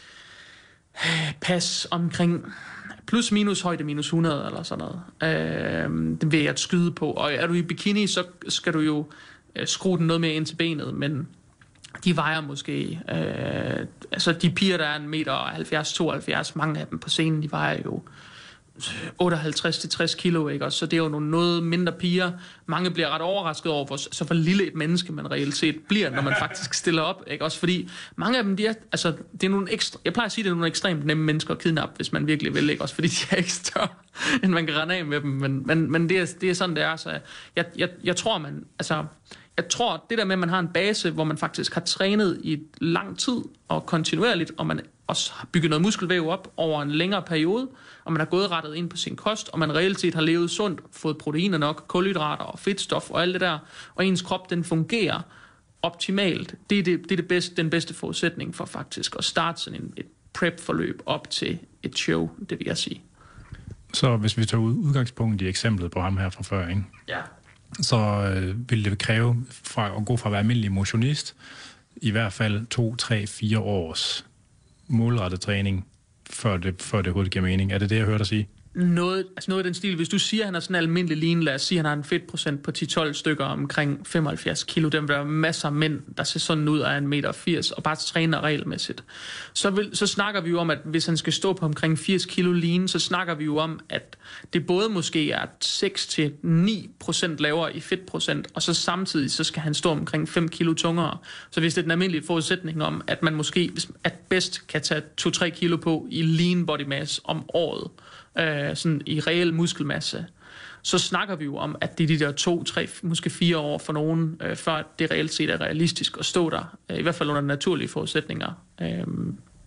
pas omkring plus minus højde minus hundrede eller sådan noget. Øh, det vil jeg skyde på. Og er du i bikini, så skal du jo øh, skrue den noget mere ind til benet, men de vejer måske, øh, altså de piger, der er en meter halvfjerds til tooghalvfjerds, mange af dem på scenen, de vejer jo otteoghalvtreds til tres kilo, ikke? Og så det er jo nogle noget mindre piger. Mange bliver ret overrasket over, hvor, så hvor lille et menneske man reelt set bliver, når man faktisk stiller op, ikke? Også fordi mange af dem, de er, altså, det er nogle ekstra, jeg plejer at sige, det er nogle ekstremt nemme mennesker at kidnappe, hvis man virkelig vil, ikke? Også fordi de er ikke større, end man kan rende af med dem. Men, men, men det, er, det er sådan, det er. Så jeg, jeg, jeg tror, man, altså, jeg tror, det der med, at man har en base, hvor man faktisk har trænet i lang tid og kontinuerligt, og man også har bygget noget muskelvæv op over en længere periode, og man har gået rettet ind på sin kost, og man reelt set har levet sundt, fået proteiner nok, kulhydrater og fedtstof og alt det der, og ens krop, den fungerer optimalt. Det er, det, det er det bedste, den bedste forudsætning for faktisk at starte sådan en, et prep-forløb op til et show, det vil jeg sige. Så hvis vi tager udgangspunkt i eksemplet på ham her fra før, ikke? Ja. Så øh, vil det kræve fra at gå fra at være almindelig motionist, i hvert fald to, tre, fire års målrettet træning, før det, før det hurtigt giver mening. Er det det, jeg hørte dig sige? Noget, altså noget af den stil. Hvis du siger, at han er sådan en almindelig lean, lad os sige, at han har en fedtprocent på ti til tolv stykker omkring femoghalvfjerds kilo, der vil være masser af mænd, der ser sådan ud af en meter firs, og bare træner regelmæssigt. Så, vil, så snakker vi jo om, at hvis han skal stå på omkring firs kilo lean, så snakker vi jo om, at det både måske er seks til ni procent lavere i fedtprocent, og så samtidig så skal han stå omkring fem kilo tungere. Så hvis det er den almindelige forudsætning om, at man måske at bedst kan tage to til tre kilo på i lean body mass om året, Øh, sådan i reel muskelmasse, så snakker vi jo om, at det er de der to, tre, måske fire år for nogen, øh, før det reelt set er realistisk at stå der, øh, i hvert fald under naturlige forudsætninger. Øh,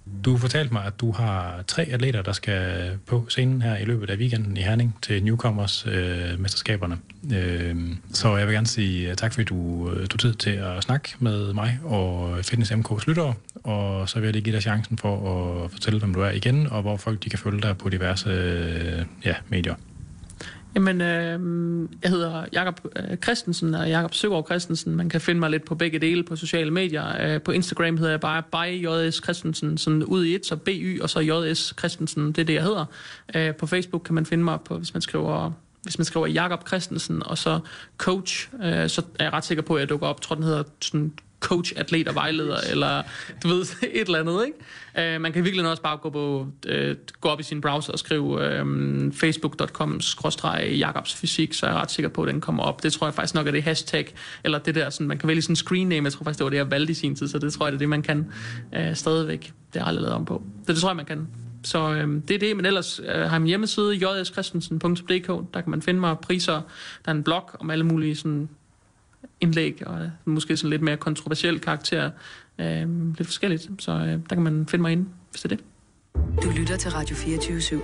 Du fortalte mig, at du har tre atleter, der skal på scenen her i løbet af weekenden i Herning til Newcomers øh, mesterskaberne. Øh, så jeg vil gerne sige tak, fordi du tog tid til at snakke med mig og Fitness M K's lyttere, og så vil jeg lige give dig chancen for at fortælle, hvem du er igen, og hvor folk de kan følge dig på diverse øh, ja, medier. Jamen, øh, jeg hedder Jakob øh, Christensen og Jakob Søgaard Christensen. Man kan finde mig lidt på begge dele på sociale medier. Øh, på Instagram hedder jeg bare by J S Christensen, sådan ud i et, så B Y og så J S Christensen, det er det, jeg hedder. Øh, på Facebook kan man finde mig, på, hvis man skriver... Hvis man skriver Jakob Christensen og så coach, øh, så er jeg ret sikker på, at jeg dukker op. Jeg tror, den hedder sådan coach, atlet og vejleder, eller du ved, et eller andet, ikke? Øh, man kan virkelig også bare gå, på, øh, gå op i sin browser og skrive øh, facebook punktum com skråstreg Jakobs Fysik, så er jeg ret sikker på, at den kommer op. Det tror jeg faktisk nok er det hashtag, eller det der, sådan, man kan vælge sådan en screen name. Jeg tror faktisk, det var det, jeg valgte i sin tid, så det tror jeg, det er det, man kan øh, stadigvæk. Det har jeg aldrig lavet om på. Så det tror jeg, man kan. Så øh, det er det, men ellers øh, har jeg min hjemmeside, j s christensen punktum d k, der kan man finde mig priser. Der er en blog om alle mulige sådan indlæg, og måske sådan lidt mere kontroversiel karakter, øh, lidt forskelligt. Så øh, der kan man finde mig inde, hvis det er det. Du lytter til Radio fireogtyve syv.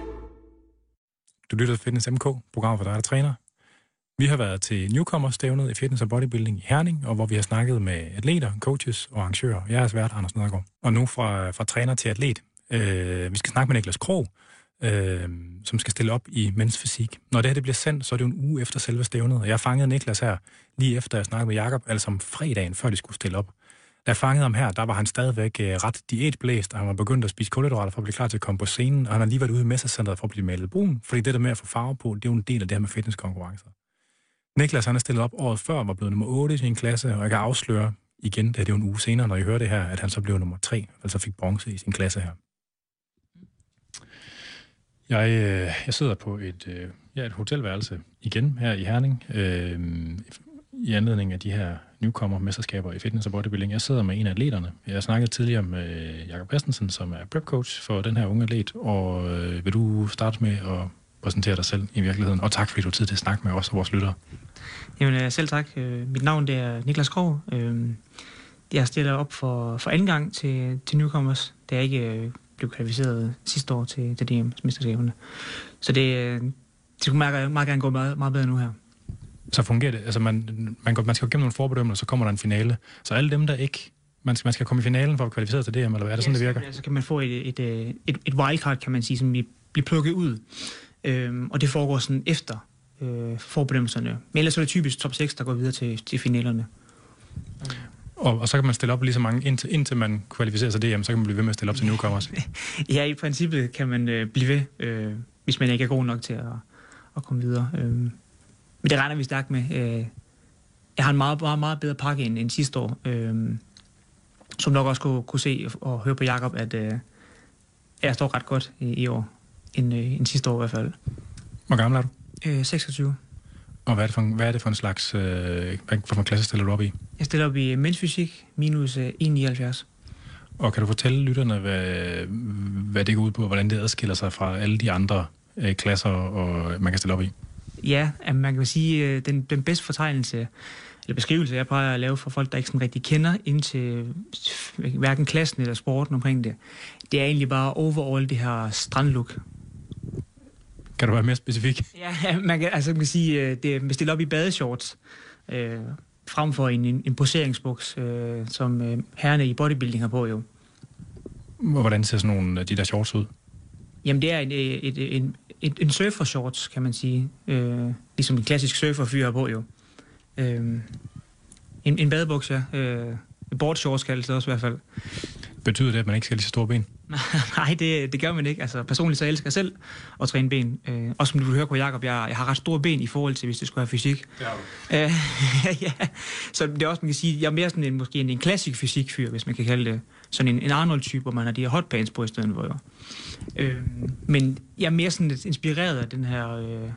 Du lytter til Fitness M K, program for dig, der træner. Vi har været til Newcomer-stævnet i Fitness og Bodybuilding i Herning, og hvor vi har snakket med atleter, coaches og arrangører. Jeg er vært Anders Nedergaard. Og nu fra, fra træner til atlet. Øh, vi skal snakke med Niklas Krog, øh, som skal stille op i Mænds Fysik. Når det her det bliver sendt, så er det jo en uge efter selve stævnet, og jeg fangede Niklas her, lige efter jeg snakkede med Jakob, altså om fredagen, før de skulle stille op. Da jeg fangede ham her, der var han stadigvæk øh, ret diætblæst, og han var begyndt at spise kulhydrater for at blive klar til at komme på scenen, og han har lige været ude i messecenteret for at blive malet brun, fordi det der med at få farve på, det er jo en del af det her med fitnesskonkurrencer. Niklas, han er stillet op året før, var blevet nummer otte i sin klasse, og jeg kan afsløre igen, det er jo en uge senere, når I hører det her, at han så blev nummer tre, altså fik bronze i sin klasse her. Jeg, øh, jeg sidder på et, øh, ja, et hotelværelse igen her i Herning, øh, i anledning af de her newcomer-mesterskaber i fitness og bodybuilding. Jeg sidder med en af atleterne. Jeg snakkede tidligere med Jakob Christensen, som er prep-coach for den her unge atlet, og øh, vil du starte med at præsentere dig selv i virkeligheden? Og tak, fordi du har tid til at snakke med os og vores lyttere. Jamen selv tak. Mit navn det er Niklas Krog. Jeg stiller op for, for anden gang til, til newcomers, da jeg ikke blev kvalificeret sidste år til, til D M-mesterskaberne. Så det, det skulle meget, meget gerne gå meget, meget bedre nu her. Så fungerer det? Altså man, man, går, man skal jo gennem nogle forbedømmelser, så kommer der en finale. Så alle dem, der ikke... Man skal, man skal komme i finalen for at kvalificere til D M, eller hvad er det sådan, det virker? Ja, så kan man få et, et, et, et wildcard, kan man sige, som bliver plukket ud. Øhm, og det foregår sådan efter øh, forbedømmelserne. Men ellers er det typisk top seks, der går videre til, til finalerne. Og, og så kan man stille op lige så mange, indtil, indtil man kvalificerer sig D M, så kan man blive ved med at stille op til newcomers. Ja, i princippet kan man øh, blive ved, øh, hvis man ikke er god nok til at, at komme videre. Øh, men det regner vi stærkt med. Øh, jeg har en meget, meget, meget bedre pakke end, end sidste år, øh, som nok også kunne, kunne se og høre på Jakob, at øh, jeg står ret godt i, i år, end, øh, end sidste år i hvert fald. Hvor gammel er du? Øh, seksogtyve. Og hvad er det for en, hvad er det for en slags øh, hvad for en klasse stiller du op i? Jeg stiller op i Mænds Fysik, minus øh, en komma nioghalvfjerds. Og kan du fortælle lytterne, hvad, hvad det går ud på, hvordan det adskiller sig fra alle de andre øh, klasser, og man kan stille op i? Ja, man kan sige, øh, den, den bedste fortegnelse, eller beskrivelse, jeg plejer at lave for folk, der ikke sådan rigtig kender ind til hverken klassen eller sporten omkring det, det er egentlig bare overall det her strandlook. Kan du være mere specifik? Ja, man kan, altså man kan sige, det er stillet op i badeshorts, øh, frem for en, en, en poseringsbuks, øh, som øh, herrerne i bodybuilding har på jo. Hvordan ser sådan nogle af de der shorts ud? Jamen det er en, et, en, en, en surfer-shorts, kan man sige. Øh, ligesom en klassisk surferfyr har på jo. Øh, en, en badebuks, ja. Øh, boardshorts kaldes det også i hvert fald. Betyder det, at man ikke skal have lige så store ben? Nej, det, det gør man ikke. Altså, personligt så elsker jeg selv at træne ben. Øh, også som du hører på Jakob, jeg, jeg har ret store ben i forhold til, hvis det skulle have fysik. Det har du. Øh, ja, så det er også, man kan sige, jeg er mere sådan en, måske en, en klassisk fysikfyr, hvis man kan kalde det. Sådan en, en Arnold-type, hvor man har de her hotpants på i stedet for. Jo. Øh, men jeg er mere sådan lidt inspireret af den her... Øh,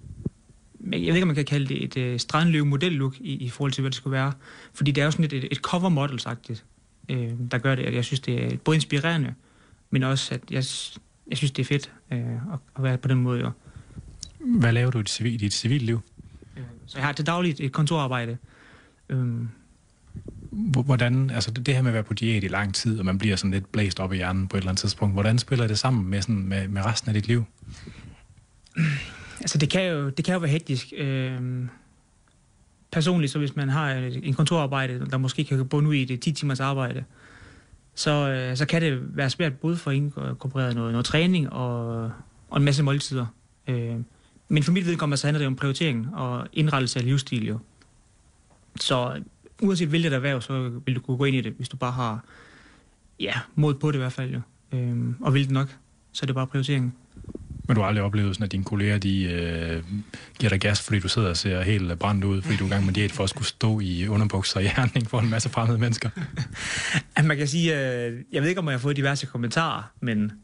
jeg ved ikke, om man kan kalde det et øh, strandløve-model-look i, i forhold til, hvad det skulle være. Fordi det er jo sådan et, et, et cover-model-sagtigt, øh, der gør det, at jeg synes, det er både inspirerende, men også, at jeg, jeg synes, det er fedt øh, at, at være på den måde. Jo. Hvad laver du i dit, civil, i dit civilliv? Så jeg har til dagligt et kontorarbejde. Øh, hvordan, altså det her med at være på diæt i lang tid, og man bliver sådan lidt blæst op i hjernen på et eller andet tidspunkt, hvordan spiller det sammen med, sådan, med, med resten af dit liv? Altså det kan jo, det kan jo være hektisk. Øhm, personligt, så hvis man har en kontorarbejde, der måske kan bunde ud i det ti timers arbejde, så, øh, så kan det være svært både for at inkorporere noget, noget træning og, og en masse måltider. Øh, men for mit vedkommende så handler det om prioritering og indrettelse af livsstil jo. Så uanset hvilket erhverv, så vil du kunne gå ind i det, hvis du bare har ja, mod på det i hvert fald jo. Øh, og vil det nok, så er det bare prioritering. Men du har aldrig oplevet sådan, at dine kolleger, de øh, giver dig gas, fordi du sidder og ser helt brændt ud, fordi du er i gang med diæt for at skulle stå i underbukser i hjerning for en masse fremmede mennesker? At man kan sige, øh, jeg ved ikke, om jeg har fået diverse kommentarer, men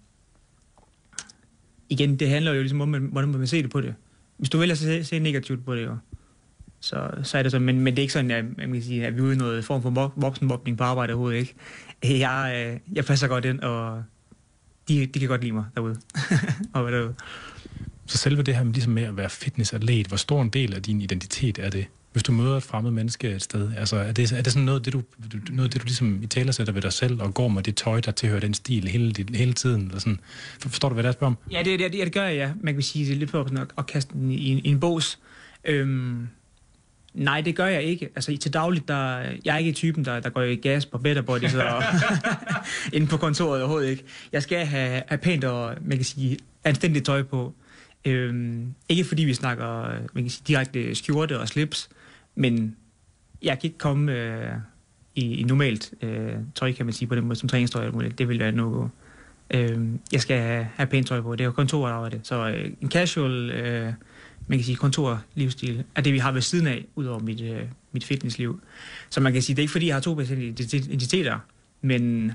igen, det handler jo ligesom om, hvordan man ser det på det. Hvis du vælger at se, se negativt på det jo, så, så er det sådan, men, men det er ikke sådan, at, man kan sige, at vi er ude i noget form for voksenmobning på arbejde overhovedet, ikke? Jeg, øh, jeg passer godt ind, og De, de kan godt lide mig derude. og derude. Så selve det her med, ligesom med at være fitnessatlet, hvor stor en del af din identitet er det? Hvis du møder et fremmed menneske et sted, altså er det, er det sådan noget, det du, noget, det du ligesom italesætter ved dig selv, og går med det tøj, der tilhører den stil hele, hele tiden? Eller sådan? Forstår du, hvad det er, jeg spørger om? Ja, det, det, det gør jeg, ja. Man kan sige, det er lidt for at, at kaste den i, i en bås. Øhm, nej, det gør jeg ikke. Altså til dagligt, der, jeg er ikke typen, der, der går i gas på Better Bodies og inde på kontoret overhovedet ikke. Jeg skal have, have pænt og, man kan sige, anstændigt tøj på. Øhm, ikke fordi vi snakker, man kan sige, direkte skjorte og slips, men jeg kan ikke komme øh, i, i normalt øh, tøj, kan man sige, på den måde, som træningstøj. Det vil være no-go. Øhm, jeg skal have, have pænt tøj på. Det er jo kontorarbejde. Så øh, en casual... Øh, man kan sige, kontorlivsstil, er det, vi har ved siden af, ud over mit, øh, mit fitnessliv. Så man kan sige, det er ikke fordi, jeg har to identiteter, men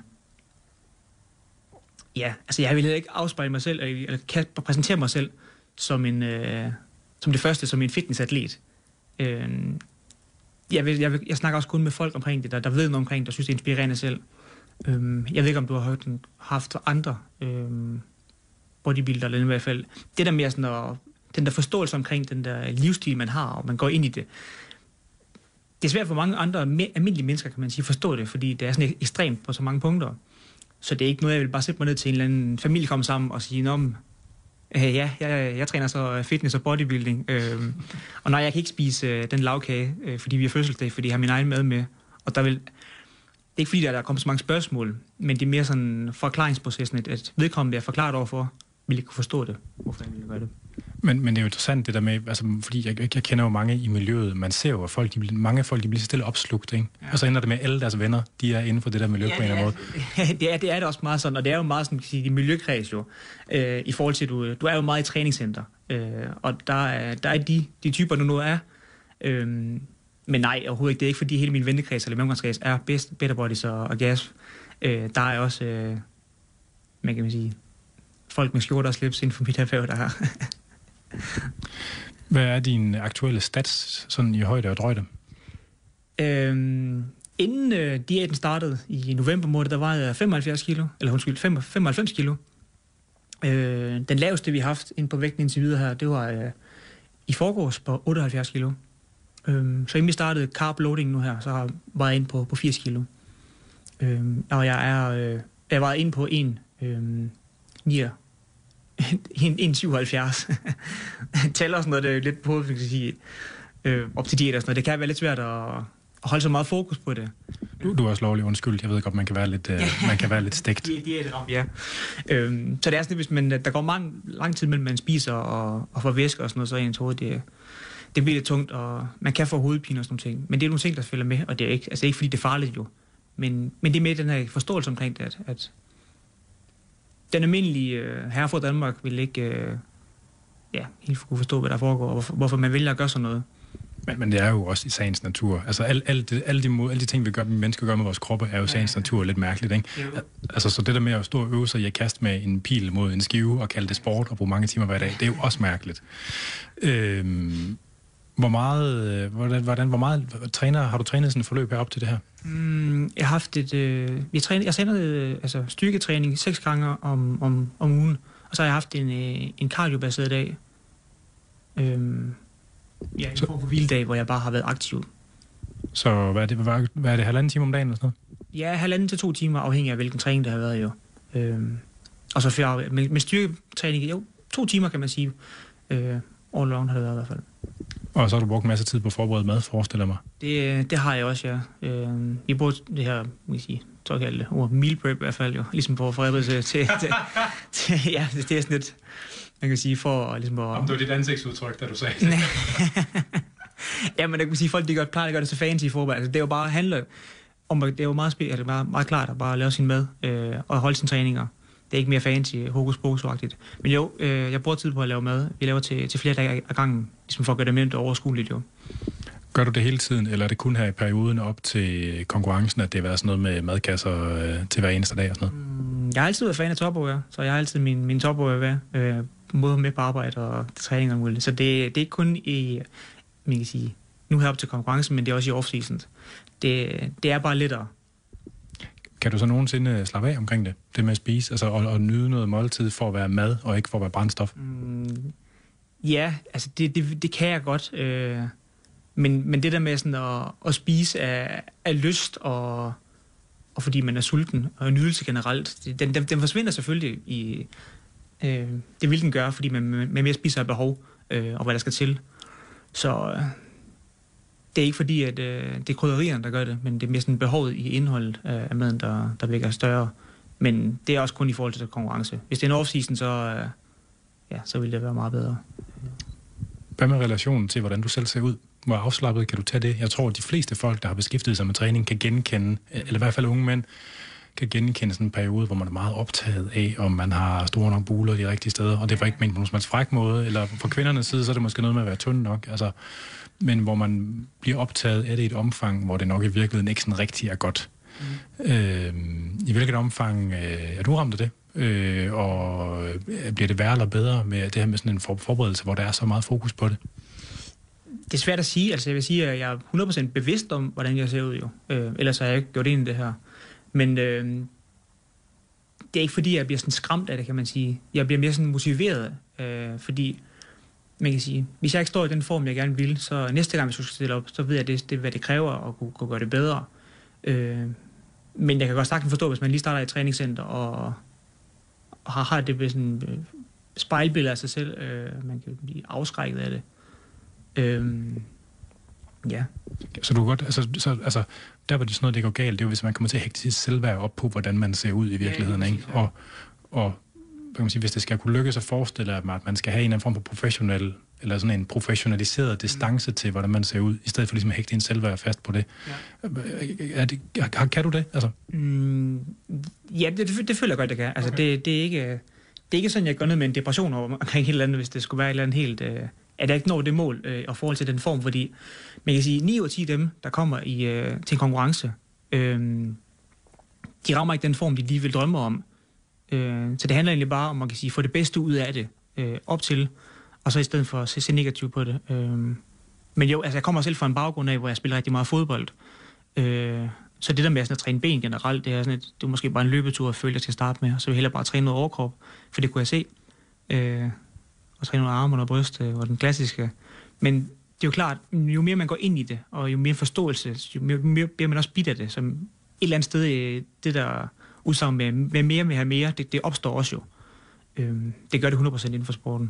ja, altså jeg vil ikke afspejle mig selv, eller kan præsentere mig selv som, en, øh, som det første, som en fitnessatlet. Øh, jeg, vil, jeg, vil, jeg snakker også kun med folk omkring det, der, der ved noget omkring det, der synes, det er inspirerende selv. Øh, jeg ved ikke, om du har hørt, haft andre øh, bodybuilder, eller i hvert fald. Det der mere sådan at den der forståelse omkring den der livsstil, man har, og man går ind i det. Det er svært for mange andre almindelige mennesker, kan man sige, forstå det, fordi det er sådan ekstremt på så mange punkter. Så det er ikke noget, jeg vil bare sætte mig ned til en eller anden familie, komme sammen og sige, om øh, ja, jeg, jeg træner så fitness og bodybuilding, øh, og nej, jeg kan ikke spise øh, den lavkage, øh, fordi vi har fødselsdag, fordi jeg har min egen mad med. Og der vil, det er ikke fordi, der er kommet så mange spørgsmål, men det er mere sådan forklaringsprocessen, at vedkommende er forklaret overfor, vil ikke kunne forstå det, hvorfor jeg vil gøre det. Men, men det er jo interessant det der med, altså, fordi jeg, jeg kender jo mange i miljøet, man ser jo, at folk, de, mange folk de bliver så stille opslugt, ikke? Ja. Og så ender det med, at alle deres venner, de er inden for det der miljø ja, på en eller anden måde. det, er, det er det også meget sådan, og det er jo meget sådan, kan sige, i miljøkreds jo, øh, i forhold til, du, du er jo meget i træningscenter, øh, og der er, der er de, de typer, du nu er, øh, men nej, overhovedet ikke, det er ikke fordi hele min vennekreds eller memberkreds er best, Better Bodies og, og gas. Øh, der er også, øh, man kan sige, folk med skjorter og slips inden for mit erhverv, der har. Hvad er dine aktuelle stats sådan i højde og drøjde? Øhm, inden øh, diæten startede i november måned, der var jeg femoghalvfjerds kilo, eller undskyld, femoghalvfems kilo. Øh, den laveste, vi har haft inde på vægten indtil videre her, det var øh, i forgårs på otteoghalvfjerds kilo. Øh, så inden vi startede carb loading nu her, så var jeg inde på, på firs kilo. Øh, og jeg er, øh, jeg var inde på en øh, nier. en komma syvoghalvfjerds. Tæller sådan noget, det er lidt på hovedet, kan sige, øh, op til diæt og sådan noget. Det kan være lidt svært at, at holde så meget fokus på det. Du, du er også lovlig undskyld. Jeg ved godt, man kan være lidt, øh, man kan være lidt stegt. Diæt om, ja. Øhm, så det er sådan, hvis man, der går mange, lang tid mellem, man spiser og, og får væske og sådan noget, så er ens hoved, det, det bliver lidt tungt, og man kan få hovedpine og sådan nogle ting. Men det er nogle ting, der følger med, og det er ikke, altså ikke fordi det er farligt jo. Men, men det er med den her forståelse omkring det, at, at den almindelige øh, herre fra Danmark vil ikke øh, ja, helt kunne forstå, hvad der foregår, og hvorfor, hvorfor man vælger at gøre sådan noget. Men, men det er jo også i sagens natur. Altså alle, alle, de, alle, de, alle de ting, vi gør, mennesker gør med vores kroppe, er jo i sagens natur lidt mærkeligt, ikke? Jo. Altså så det der med at stå og øve sig i at kaste med en pil mod en skive og kalde det sport og bruge mange timer hver dag, det er jo også mærkeligt. Øhm, hvor meget, hvordan, hvordan, hvor meget træner, har du trænet sådan et forløb her op til det her? Mm, jeg har haft et, øh, jeg træner, jeg træner øh, altså styrketræning seks gange om, om, om ugen, og så har jeg haft en, øh, en cardiobaseret dag. Øhm, ja, en form for hviledag, hvor jeg bare har været aktiv. Så hvad er det, hvad, hvad er det halvanden time om dagen eller sådan noget? Ja, halvanden til to timer, afhængig af hvilken træning der har været jo. Øhm, og så før, med, med styrketræning, jo, to timer kan man sige. Øh, all long har det været i hvert fald. Og så har du brugt en masse tid på at forberede mad, forestiller mig. Det, det har jeg også, ja. Øh, vi bruger det her, må jeg sige, såkaldte ord, meal prep i hvert fald jo, ligesom på forberedelse til, til, til, ja, det er sådan lidt, man kan sige, for ligesom at... Om det var dit ansigtsudtryk, da du sagde det. Ja, men jeg kan sige, folk de gør, plejer at gøre det så fancy i forberedelse. Det er jo bare at handle om, det er jo meget, spil, altså meget, meget klart at bare lave sin mad øh, og holde sine træninger. Det er ikke mere fancy, hokus pokus-agtigt. Men jo, øh, jeg bruger tid på at lave mad. Vi laver til, til flere dage ad gangen, ligesom for at gøre det mindre overskueligt jo. Gør du det hele tiden, eller er det kun her i perioden op til konkurrencen, at det har været sådan noget med madkasser øh, til hver eneste dag og sådan noget? Mm, jeg har altid været fan af topåer, så jeg har altid min, min topåer ved, øh, både med på arbejde og til træning og muligt. Så det, det er ikke kun i, man kan sige, nu her op til konkurrencen, men det er også i off-season. Det, det er bare lettere. Kan du så nogensinde slappe af omkring det? Det med at spise, altså og, og nyde noget måltid for at være mad, og ikke for at være brændstof? Mm, ja, altså det, det, det kan jeg godt. Øh, men, men det der med sådan at, at spise af, af lyst, og, og fordi man er sulten, og nydelse generelt, den, den, den forsvinder selvfølgelig i... Øh, det vil den gøre, fordi man, man mere spiser af behov, øh, og hvad der skal til. Så... Øh, Det er ikke fordi, at øh, det er krydderierne, der gør det, men det er mere sådan behovet i indholdet af, af maden, der, der virker større. Men det er også kun i forhold til konkurrence. Hvis det er en off-season, så, øh, ja, så vil det være meget bedre. Hvad med relationen til, hvordan du selv ser ud? Hvor afslappet kan du tage det? Jeg tror, at de fleste folk, der har beskæftiget sig med træning, kan genkende, eller i hvert fald unge mænd, kan genkende sådan en periode, hvor man er meget optaget af, om man har store nok buler de rigtige steder. Og det var ikke ment på nogen som helst fræk måde. Eller fra kvindernes side, så er det måske noget med at være tynd nok. Altså, men hvor man bliver optaget af det i et omfang, hvor det nok i virkeligheden ikke sådan rigtig er godt. Mm. Øh, I hvilket omfang øh, er du ramt af det? Øh, og bliver det værre eller bedre med det her med sådan en for- forberedelse, hvor der er så meget fokus på det? Det er svært at sige. Altså jeg vil sige, at jeg er hundrede procent bevidst om, hvordan jeg ser ud jo. Øh, ellers har jeg ikke gjort ind i det her. Men øh, det er ikke fordi, jeg bliver sådan skræmt af det, kan man sige. Jeg bliver mere sådan motiveret, øh, fordi man kan sige, hvis jeg ikke står i den form, jeg gerne vil, så næste gang, hvis du skal stille op, så ved jeg, at det, det hvad det kræver at kunne, kunne gøre det bedre. Øh, men jeg kan godt sagtens forstå, hvis man lige starter i et træningscenter og, og har, har det sådan øh, spejlbillede af sig selv, øh, man kan blive afskrækket af det. Øh, ja. Så du kan godt, altså, så, altså, der var det sådan noget, det går galt, det er jo, hvis man kommer til at hægte sit selvværd op på, hvordan man ser ud i virkeligheden, ja, ikke? Og, og kan man sige, hvis det skal kunne lykkes at forestille, at man skal have en eller anden form for professionel, eller sådan en professionaliseret distance mm. til, hvordan man ser ud, i stedet for ligesom at hægte en selvværd fast på det. Ja. Er det kan, kan du det? Altså? Mm, ja, det, det, det føler jeg godt, det kan. Altså, okay. det, det, er ikke, det er ikke sådan, jeg går ned med en depression over omkring helt andet, hvis det skulle være et eller andet helt... Øh, at jeg ikke når det mål øh, og forhold til den form, fordi man kan sige, ni ud af ti af dem, der kommer i, øh, til en konkurrence, øh, de rammer ikke den form, de lige vil drømme om. Øh, så det handler egentlig bare om, man kan sige, få det bedste ud af det øh, op til, og så i stedet for at se, se negativt på det. Øh, men jo, altså jeg kommer selv fra en baggrund af, hvor jeg spiller rigtig meget fodbold. Øh, så det der med sådan at træne ben generelt, det er, sådan et, det er måske bare en løbetur, jeg føler, jeg skal starte med, så vil jeg hellere bare træne noget overkrop, for det kunne jeg se. Øh, og træne noget arme og noget bryst, og den klassiske. Men det er jo klart, jo mere man går ind i det, og jo mere forståelse, jo mere, mere bliver man også bidt af det, som et eller andet sted, det der udsagn med, med mere, med at have mere, det, det opstår også jo. Øhm, det gør det hundrede procent inden for sporten.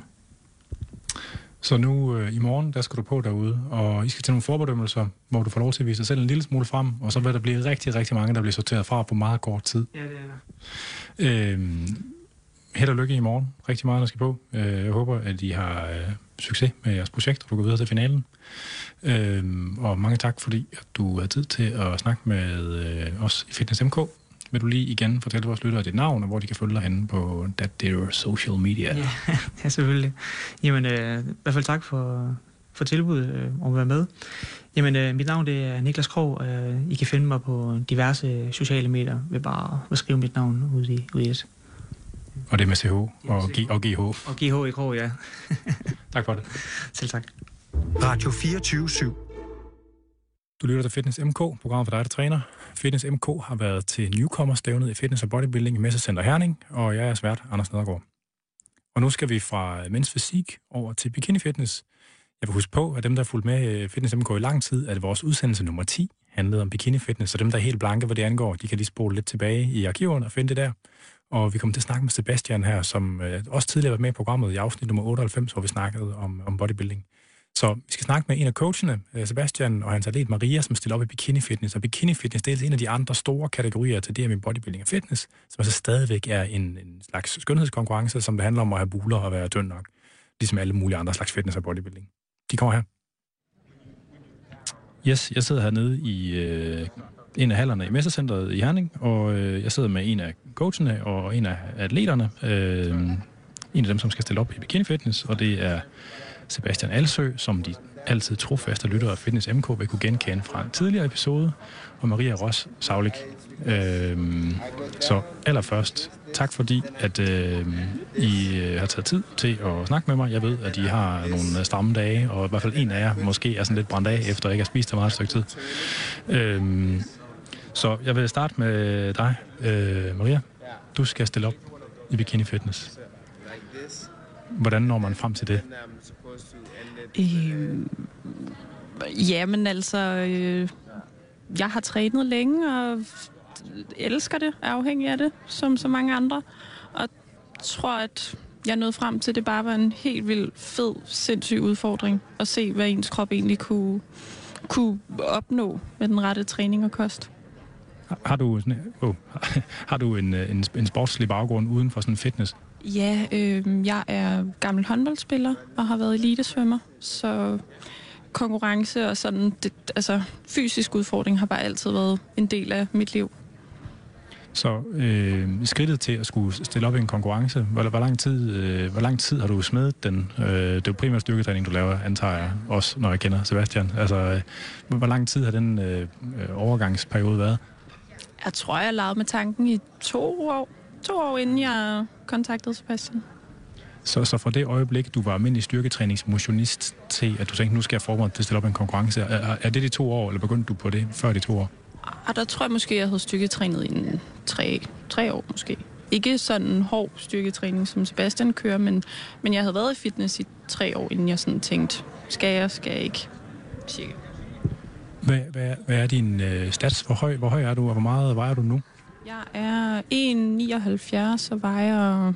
Så nu øh, i morgen, der skal du på derude, og I skal til nogle forbedømmelser, hvor du får lov til at vise dig selv en lille smule frem, og så vil der blive rigtig, rigtig mange, der bliver sorteret fra på meget kort tid. Ja, det er der. Øhm, Held og lykke i morgen. Rigtig meget, der skal på. Jeg håber, at I har øh, succes med jeres projekt, og du går videre til finalen. Øhm, og mange tak, fordi at du har tid til at snakke med øh, os i Fitness M K. Vil du lige igen fortælle vores lyttere dit navn, og hvor de kan følge dig henne på That Dear Social Media? Ja, ja selvfølgelig. Jamen, øh, i hvert fald tak for, for tilbuddet øh, om at være med. Jamen, øh, mit navn det er Niklas Krog. Øh, I kan finde mig på diverse sociale medier ved bare at skrive mit navn ud i, ud i et. Og det med C H og, G- og G H. Og G H i Krog, ja. Tak for det. Selv tak. Radio fireogtyve syv. Du lytter til Fitness M K, programmet for dig, der træner. Fitness M K har været til newcomer-stævnet i Fitness og Bodybuilding i Messecenter Herning, og jeg er svært Anders Nedergaard. Og nu skal vi fra Men's Fysik over til Bikini Fitness. Jeg vil huske på, at dem, der har fulgt med Fitness M K i lang tid, at vores udsendelse nummer ti handlede om bikini fitness, så dem, der er helt blanke, hvad det angår, de kan lige spole lidt tilbage i arkiverne og finde det der. Og vi kommer til at snakke med Sebastian her, som øh, også tidligere var med i programmet i afsnit nummer otteoghalvfems, hvor vi snakkede om, om bodybuilding. Så vi skal snakke med en af coachene, Sebastian, og hans atlet Maria, som stiller op i bikini fitness. Og bikini fitness, det er en af de andre store kategorier til det her med bodybuilding og fitness, som altså stadigvæk er en, en slags skønhedskonkurrence, som det handler om at have buler og være tynd nok. Ligesom alle mulige andre slags fitness og bodybuilding. De kommer her. Yes, jeg sidder hernede i øh, en af hallerne i Messecenteret i Herning, og øh, jeg sidder med en af coachene og en af atleterne. Øh, en af dem, som skal stille op i bikini fitness, og det er Sebastian Alsø, som de altid trofaste lyttere af Fitness M K vil kunne genkende fra en tidligere episode, og Maria Ross Saulik. Øhm, så allerførst, tak fordi, at øh, I har taget tid til at snakke med mig. Jeg ved, at I har nogle stramme dage, og i hvert fald en af jer måske er sådan lidt brændt af, efter ikke at have spist så meget et stykke tid. Øhm, så jeg vil starte med dig, øh, Maria. Du skal stille op i bikini fitness. Hvordan når man frem til det? Øh, jamen altså, øh, jeg har trænet længe og elsker det, er afhængig af det, som så mange andre. Og tror, at jeg nåede frem til, det bare var en helt vildt fed, sindssyg udfordring at se, hvad ens krop egentlig kunne, kunne opnå med den rette træning og kost. Har du, oh, har du en, en, en sportslig baggrund uden for sådan fitness? Ja, øh, jeg er gammel håndboldspiller og har været elitesvømmer, så konkurrence og sådan, det, altså fysisk udfordring har bare altid været en del af mit liv. Så øh, skridtet til at skulle stille op i en konkurrence, hvor, hvor, lang tid, øh, hvor lang tid har du smedet den? Øh, det er jo primært styrketræning, du laver, antager jeg, også når jeg kender Sebastian. Altså, øh, hvor lang tid har den øh, overgangsperiode været? Jeg tror, jeg lavede med tanken i to år. To år inden jeg kontaktede Sebastian. Så, så fra det øjeblik, du var almindelig styrketræningsmotionist til, at du tænkte, nu skal jeg forberede til at stille op en konkurrence, er, er det de to år, eller begyndte du på det før de to år? Og der tror jeg måske, jeg havde styrketrænet i en tre, tre år måske. Ikke sådan hård styrketræning, som Sebastian kører, men, men jeg havde været i fitness i tre år, inden jeg sådan tænkte, skal jeg, skal jeg ikke? Cirka. Hvad, hvad, hvad er din øh, stats? Hvor høj, hvor høj er du, og hvor meget vejer du nu? Jeg er en komma nioghalvfjerds og vejer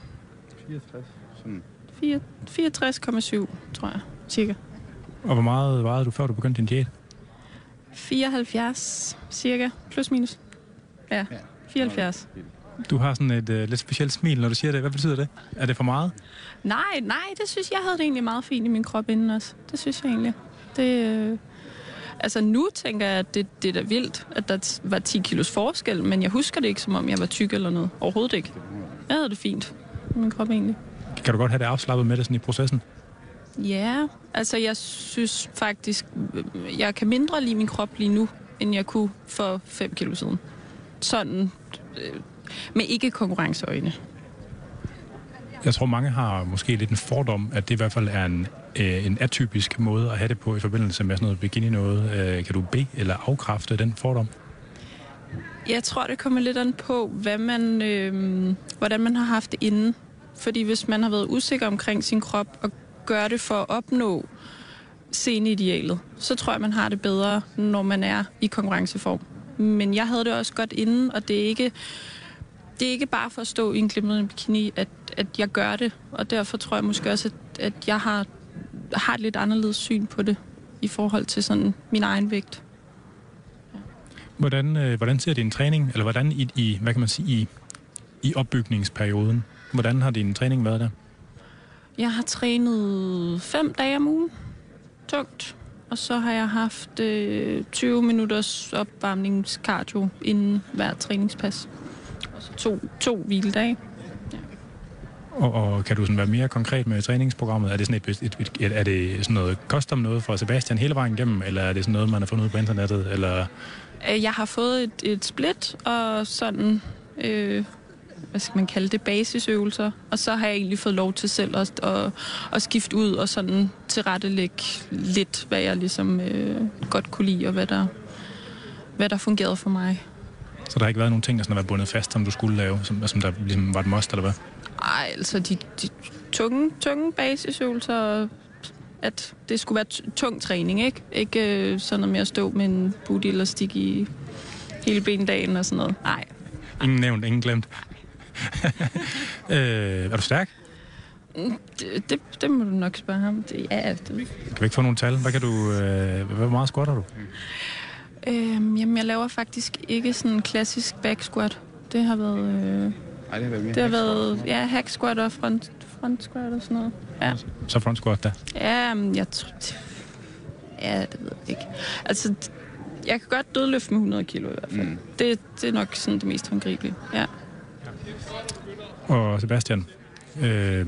fireogtres komma syv, tror jeg, cirka. Og hvor meget vejede du, før du begyndte din diæt? fireoghalvfjerds, cirka, plus minus. Ja, fireoghalvfjerds. Du har sådan et øh, lidt specielt smil, når du siger det. Hvad betyder det? Er det for meget? Nej, nej, det synes jeg havde det egentlig meget fint i min krop inden også. Det synes jeg egentlig. Det, øh... Altså nu tænker jeg, at det, det er da vildt, at der var ti kilos forskel, men jeg husker det ikke, som om jeg var tyk eller noget. Overhovedet ikke. Jeg havde det fint i min krop egentlig. Kan du godt have det afslappet med det sådan i processen? Ja, altså jeg synes faktisk, jeg kan mindre lide min krop lige nu, end jeg kunne for fem kilo siden. Sådan, øh, med ikke konkurrenceøjne. Jeg tror, mange har måske lidt en fordom, at det i hvert fald er en, øh, en atypisk måde at have det på i forbindelse med sådan noget bikini noget. Øh, kan du bede eller afkræfte den fordom? Jeg tror, det kommer lidt an på, hvad man, øh, hvordan man har haft det inden. Fordi hvis man har været usikker omkring sin krop og gør det for at opnå sceneidealet, så tror jeg, man har det bedre, når man er i konkurrenceform. Men jeg havde det også godt inden, og det er ikke, det er ikke bare for at stå i en glimrende bikini, at, at jeg gør det. Og derfor tror jeg måske også, at, at jeg har, har et lidt anderledes syn på det i forhold til sådan min egen vægt. Ja. Hvordan, øh, hvordan ser din træning, eller hvordan i, i hvad kan man sige, i, i opbygningsperioden, hvordan har din træning været der? Jeg har trænet fem dage om ugen, tungt, og så har jeg haft øh, tyve minutters opvarmningskardio inden hver træningspas. Og så to, to hviledage. Ja. Og, og kan du sådan være mere konkret med træningsprogrammet? Er det sådan, et, et, et, er det sådan noget custom noget fra Sebastian hele vejen igennem, eller er det sådan noget, man har fundet ud på internettet? Eller? Jeg har fået et, et split og sådan... Øh, hvad skal man kalde det, basisøvelser. Og så har jeg egentlig fået lov til selv at, at, at skifte ud og sådan tilrettelægge lidt, hvad jeg ligesom øh, godt kunne lide, og hvad der, hvad der fungerede for mig. Så der har ikke været nogen ting, der sådan har været bundet fast, som du skulle lave, som, som der ligesom var et must, eller hvad? Ej, altså de, de tunge, tunge basisøvelser, at det skulle være t- tung træning, ikke? Ikke øh, sådan noget med at stå med en booty-elastik i hele bendagen og sådan noget. Nej. Ingen nævnt, ingen glemt. øh, er du stærk? Det, det, det må du nok spørge ham. Det, ja, det. Kan vi ikke få nogle tal? Hvad kan du, øh, hvor meget squatter du? Øhm, jamen, jeg laver faktisk ikke sådan en klassisk back squat. Det har været... Øh, Ej, det har været mere det har været, ja, hack squat og front, front squat og sådan noget. Ja. Så front squat der? Ja, men jeg tror... Ja, det ved jeg ikke. Altså, jeg kan godt dødløfte med hundrede kilo i hvert fald. Mm. Det, det er nok sådan det mest håndgribelige, ja. Og Sebastian, øh,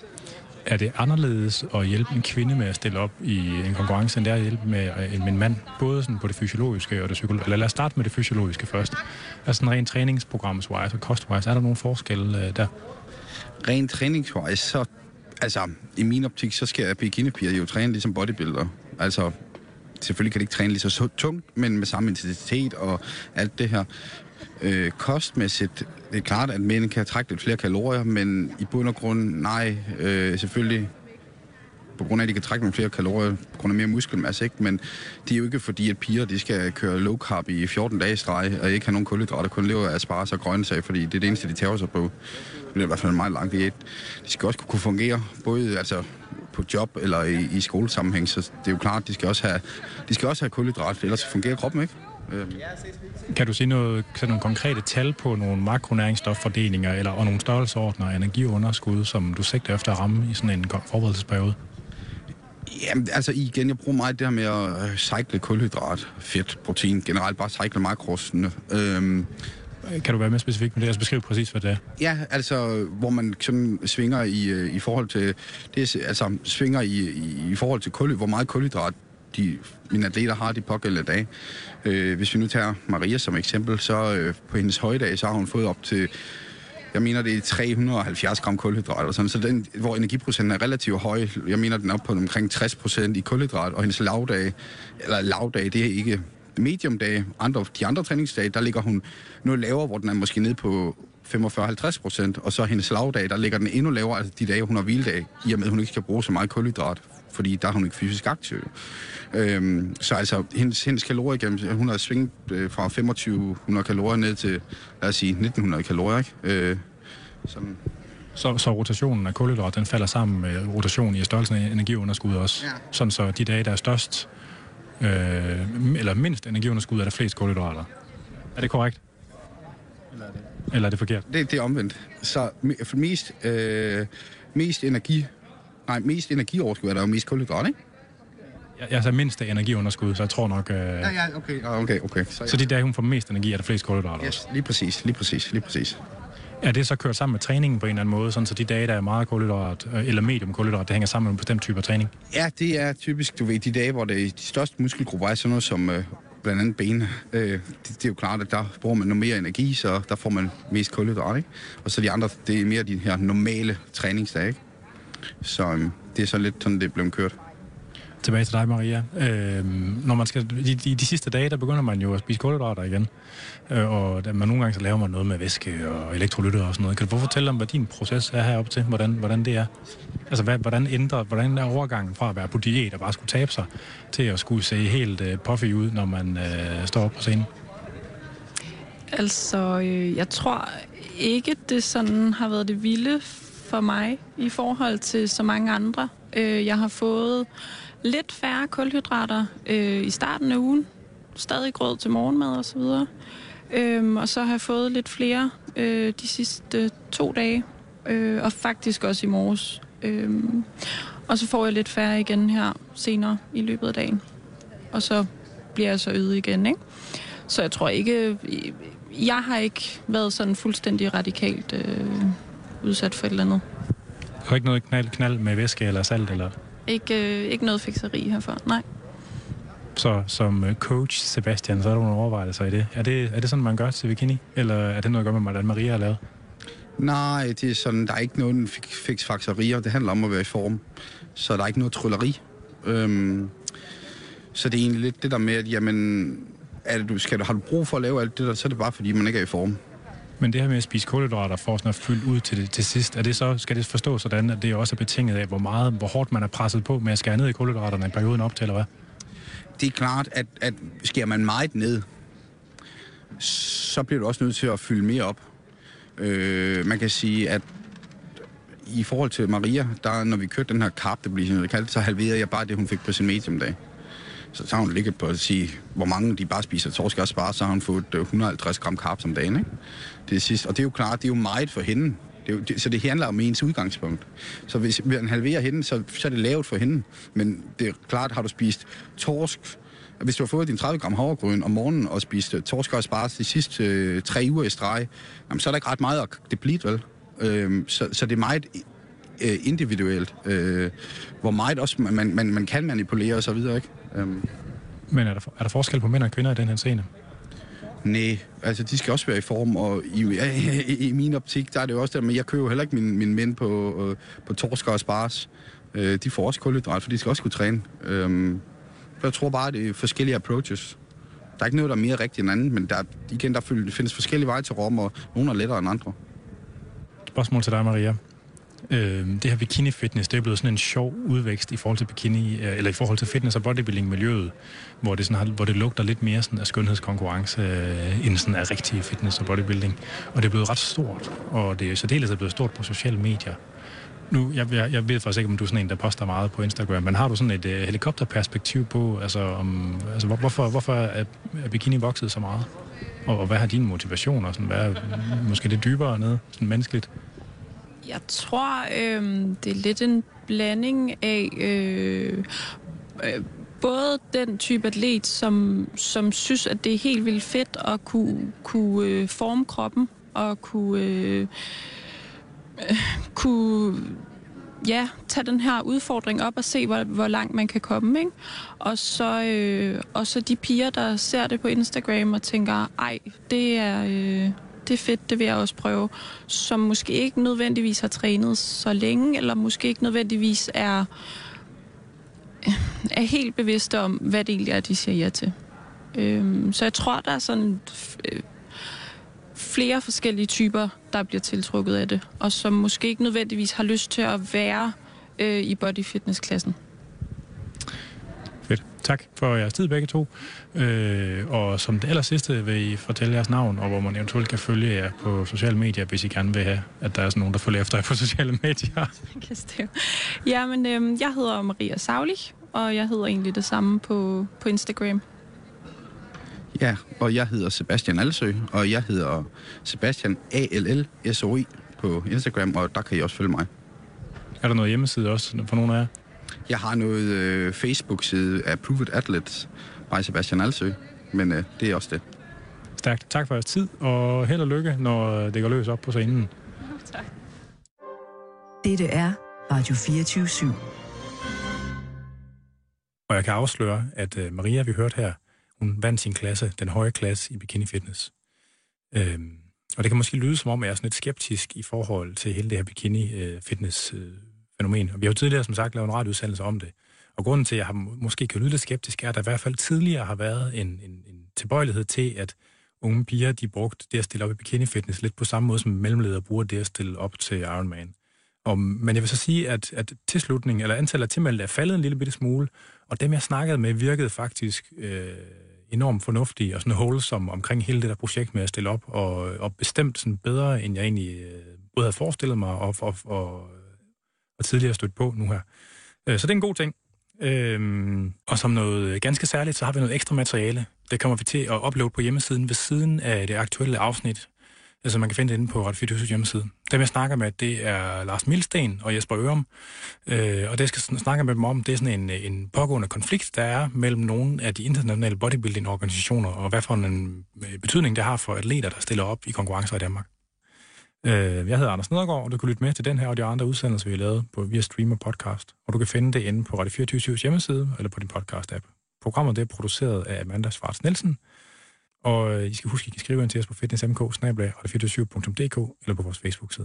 er det anderledes at hjælpe en kvinde med at stille op i en konkurrence, end det er at hjælpe med, med en mand? Både sådan på det fysiologiske og det psykologiske. Eller lad os starte med det fysiologiske først. Altså sådan rent træningsprogramswise og kostwise, er der nogle forskelle øh, der? Rent træningswise, så... Altså, i min optik, så skal bikinipiger jo træne ligesom bodybuilder. Altså, selvfølgelig kan de ikke træne lige så tungt, men med samme intensitet og alt det her. Øh, kostmæssigt, det er klart, at mænd kan trække lidt flere kalorier, men i bund og grund, nej, øh, selvfølgelig på grund af, at de kan trække nogle flere kalorier, på grund af mere muskelmasse, ikke? Men det er jo ikke fordi, at piger de skal køre low carb i fjorten dage i streg, og ikke have nogen kulhydrater, kun leve af asparges og grøntsager, fordi det er det eneste, de tager sig på. Det bliver i hvert fald en meget lang diæt. De skal også kunne fungere, både altså, på job eller i, i skolesammenhæng, så det er jo klart, de skal også have, de skal også have kulhydrat, ellers fungerer kroppen ikke. Kan du sige noget, nogle konkrete tal på nogle makronæringsstoffordelinger eller, og nogle størrelseordner af energiunderskud, som du sigter efter at ramme i sådan en forberedelsesperiode? Jamen, altså igen, jeg bruger meget det her med at cykle kulhydrat, fedt, protein, generelt bare cykle makrosene. Øhm, kan du være mere specifik med det? Altså beskrive præcis, hvad det er. Ja, altså, hvor man sådan svinger i, i forhold til, det er, altså svinger i, i, i forhold til kulhydrat, hvor meget kulhydrat de, mine atleter har de pågældende dage. Øh, hvis vi nu tager Maria som eksempel, så øh, på hendes højdag, så har hun fået op til, jeg mener, det er tre hundrede og halvfjerds gram kulhydrat, og sådan, så den, hvor energiprocenten er relativt høj, jeg mener, den er op på omkring tres procent i kulhydrat, og hendes lavdag, eller lavdag, det er ikke mediumdage, andre, de andre træningsdage, der ligger hun noget lavere, hvor den er måske nede på femogfyrre til halvtreds procent, og så hendes lavdag, der ligger den endnu lavere, altså de dage, hun har hviledag, i og med, at hun ikke skal bruge så meget kulhydrat, fordi der er hun ikke fysisk aktiv. Øhm, så altså, hendes, hendes kalorier gennem, hun har svinget øh, fra femogtyve hundrede kalorier ned til, lad os sige, nitten hundrede kalorier, ikke? Øh, sådan. Så, så rotationen af kulhydrat, den falder sammen med rotationen i størrelsen af energiunderskud også. Ja. Sådan så de dage, der er størst, øh, eller mindst energiunderskud, er der flest kulhydrater. Er det korrekt? Eller er det, eller er det forkert? Det, det er omvendt. Så mest, øh, mest energi, nej, mest energioverskud er der jo mest kulhydrat, ikke? Jeg sagde mindst af energiunderskud, så jeg tror nok... Øh... Ja, ja, okay, okay, okay. Så, så de dage, hun får mest energi, er der flest kulhydrater yes, også? Lige præcis, lige præcis, lige præcis. Er det så kørt sammen med træningen på en eller anden måde, sådan så de dage, der er meget kulhydrat, eller medium kulhydrat, det hænger sammen med en bestemt type træning? Ja, det er typisk, du ved, de dage, hvor det er de største muskelgrupper er sådan noget som øh, blandt andet benene. Øh, det, det er jo klart, at der bruger man noget mere energi, så der får man mest kulhydrat, ikke? Og så de andre, det er mere de her normale træningsdage, ikke? Så øh, det er så lidt sådan, det er blevet kørt. Tilbage til dig, Maria. Øh, når man skal, de, de, de sidste dage, der begynder man jo at spise kulhydrater igen. Øh, og der, man, nogle gange så laver man noget med væske og elektrolytter og sådan noget. Kan du fortælle om, hvad din proces er heroppe til? Hvordan, hvordan det er? Altså, hvad, hvordan ændrer, hvordan er overgangen fra at være på diæt og bare skulle tabe sig, til at skulle se helt øh, puffy ud, når man øh, står op på scenen? Altså, øh, jeg tror ikke, det sådan har været det vilde for mig i forhold til så mange andre. Øh, jeg har fået lidt færre kulhydrater øh, i starten af ugen. Stadig grød til morgenmad og så videre. Øhm, og så har jeg fået lidt flere øh, de sidste to dage. Øh, og faktisk også i morges. Øhm, og så får jeg lidt færre igen her senere i løbet af dagen. Og så bliver jeg så øget igen, ikke? Så jeg tror ikke... Jeg har ikke været sådan fuldstændig radikalt øh, udsat for et eller andet. Du har ikke noget knald, knald med væske eller salt, eller... Ikke, øh, ikke noget fikseri herfor, nej. Så som coach, Sebastian, så er der nogle overvejelser i det. Er det, er det sådan, man gør til bikini? Eller er det noget at gøre med, hvordan Maria har lavet? Nej, det er sådan, der er ikke nogen fiksfakserier. Det handler om at være i form. Så der er ikke noget trylleri. Øhm, så det er egentlig lidt det der med, at jamen, er det, du, skal du, har du brug for at lave alt det der, så er det bare fordi, man ikke er i form. Men det her med at spise kulhydrater for sådan at fylde ud til, det, til sidst, er det så, skal det forstås sådan, at det også er betinget af, hvor meget, hvor hårdt man er presset på med at skære ned i kulhydraterne i perioden op til, eller hvad? Det er klart, at, at skærer man meget ned, så bliver du også nødt til at fylde mere op. Øh, man kan sige, at i forhold til Maria, der, når vi kørte den her carb depletion, så halverede jeg bare det, hun fik på sin medium-dag. Så, så har hun ligget på at sige, hvor mange de bare spiser torsk og spare, så har hun fået et hundrede og halvtreds gram carbs om dagen. Ikke? Det er sidst. Og det er jo klart, det er jo meget for hende. Det er jo, det, så det handler om ens udgangspunkt. Så hvis man halverer hende, så, så er det lavt for hende. Men det er klart, har du spist torsk, hvis du har fået din tredive gram havregryn om morgenen og spist torsk og spare de sidste øh, tre uger i streg, jamen, så er der ikke ret meget at deplete, vel? Øh, så, så det er meget øh, individuelt. Øh, hvor meget også man, man, man kan manipulere og så videre, ikke? Øh. Men er der, er der forskel på mænd og kvinder i den her scene? Nej, altså de skal også være i form, og i, i, i min optik, der er det jo også der, men jeg køber heller ikke mine, mine mænd på, øh, på torsker og spars. Øh, de får også kulhydrat, for de skal også kunne træne. Øh, jeg tror bare, det er forskellige approaches. Der er ikke noget, der er mere rigtigt end andet, men der, igen, der findes forskellige veje til Rom, og nogle er lettere end andre. Spørgsmål til dig, Maria. Øh, det her bikini-fitness, det er blevet sådan en sjov udvækst i forhold til bikini, eller i forhold til fitness- og bodybuilding-miljøet, hvor det, sådan har, hvor det lugter lidt mere sådan af skønhedskonkurrence, øh, end sådan af rigtig fitness og bodybuilding. Og det er blevet ret stort, og det er særdeles blevet stort på sociale medier. Nu, jeg, jeg, jeg ved faktisk ikke, om du er sådan en, der poster meget på Instagram, men har du sådan et uh, helikopterperspektiv på, altså, om, altså hvor, hvorfor, hvorfor er, er bikini vokset så meget? Og, og hvad har din motivation, og sådan, hvad er måske det dybere nede, sådan menneskeligt? Jeg tror, øh, det er lidt en blanding af øh, øh, både den type atlet, som, som synes, at det er helt vildt fedt at kunne, kunne øh, forme kroppen, og kunne... Øh, kunne ja, tage den her udfordring op og se, hvor, hvor langt man kan komme, ikke? Og så, øh, og så de piger, der ser det på Instagram og tænker, ej, det er, øh, det er fedt, det vil jeg også prøve, som måske ikke nødvendigvis har trænet så længe, eller måske ikke nødvendigvis er, er helt bevidste om, hvad det egentlig er, de siger ja til. Øh, så jeg tror, der er sådan... Øh, flere forskellige typer, der bliver tiltrukket af det, og som måske ikke nødvendigvis har lyst til at være øh, i body-fitness-klassen. Fedt. Tak for jeres tid begge to. Øh, og som det aller sidste vil I fortælle jeres navn, og hvor man eventuelt kan følge jer på sociale medier, hvis I gerne vil have, at der er sådan nogen, der følger efter jer på sociale medier. Ja, men øh, jeg hedder Maria Saulich, og jeg hedder egentlig det samme på, på Instagram. Ja, og jeg hedder Sebastian Alsø, og jeg hedder Sebastian A L L S O I på Instagram, og der kan I også følge mig. Er der noget hjemmeside også for nogle af jer? Jeg har noget øh, Facebook-side af Proved Athletes by Sebastian Alsø, men øh, det er også det. Stærkt. Tak for jeres tid, og held og lykke, når det går løs op på scenen. Tak. Dette er Radio fireogtyve syv. Og jeg kan afsløre, at uh, Maria, vi hørte her, hun vandt sin klasse, den høje klasse i bikini fitness. Øhm, og det kan måske lyde som om, at jeg er sådan lidt skeptisk i forhold til hele det her bikini fitness fænomen. Og vi har jo tidligere, som sagt, lavet en radioudsendelse om det. Og grunden til, at jeg har måske kan lyde lidt skeptisk, er, at der i hvert fald tidligere har været en, en, en tilbøjelighed til, at unge piger, de brugte det at stille op i bikini fitness lidt på samme måde, som mellemledere bruger det at stille op til Ironman. Og, men jeg vil så sige, at, at tilslutningen, eller antallet af tilmeldte er faldet en lille bitte smule, og dem, jeg snakkede med, virkede faktisk øh, enormt fornuftige og sådan wholesome omkring hele det der projekt med at stille op, og, og bestemt sådan bedre, end jeg egentlig øh, både havde forestillet mig og, og, og, og tidligere stødt på nu her. Øh, så det er en god ting. Øh, og som noget ganske særligt, så har vi noget ekstra materiale. Det kommer vi til at uploade på hjemmesiden ved siden af det aktuelle afsnit. Altså man kan finde det inde på Radio fireogtyve hjemmeside. Dem jeg snakker med, det er Lars Milsten og Jesper Ørum. Øh, og det jeg skal snakke med dem om, det er sådan en, en pågående konflikt, der er mellem nogle af de internationale bodybuilding-organisationer, og hvad for en betydning det har for atleter, der stiller op i konkurrencer i Danmark. Øh, jeg hedder Anders Nedergaard, og du kan lytte med til den her og de andre udsendelser, vi har lavet på via stream og podcast. Og du kan finde det inde på Radio fireogtyve hjemmeside eller på din podcast-app. Programmet det er produceret af Amanda Schwartz Nielsen. Og I skal huske, at I kan skrive ind til os på fitness punktum m k bindestreg radio fireogtyve syv punktum d k eller på vores Facebook-side.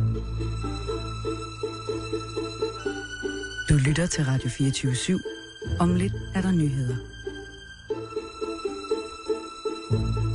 Du lytter til Radio fireogtyve syv. Om lidt er der nyheder.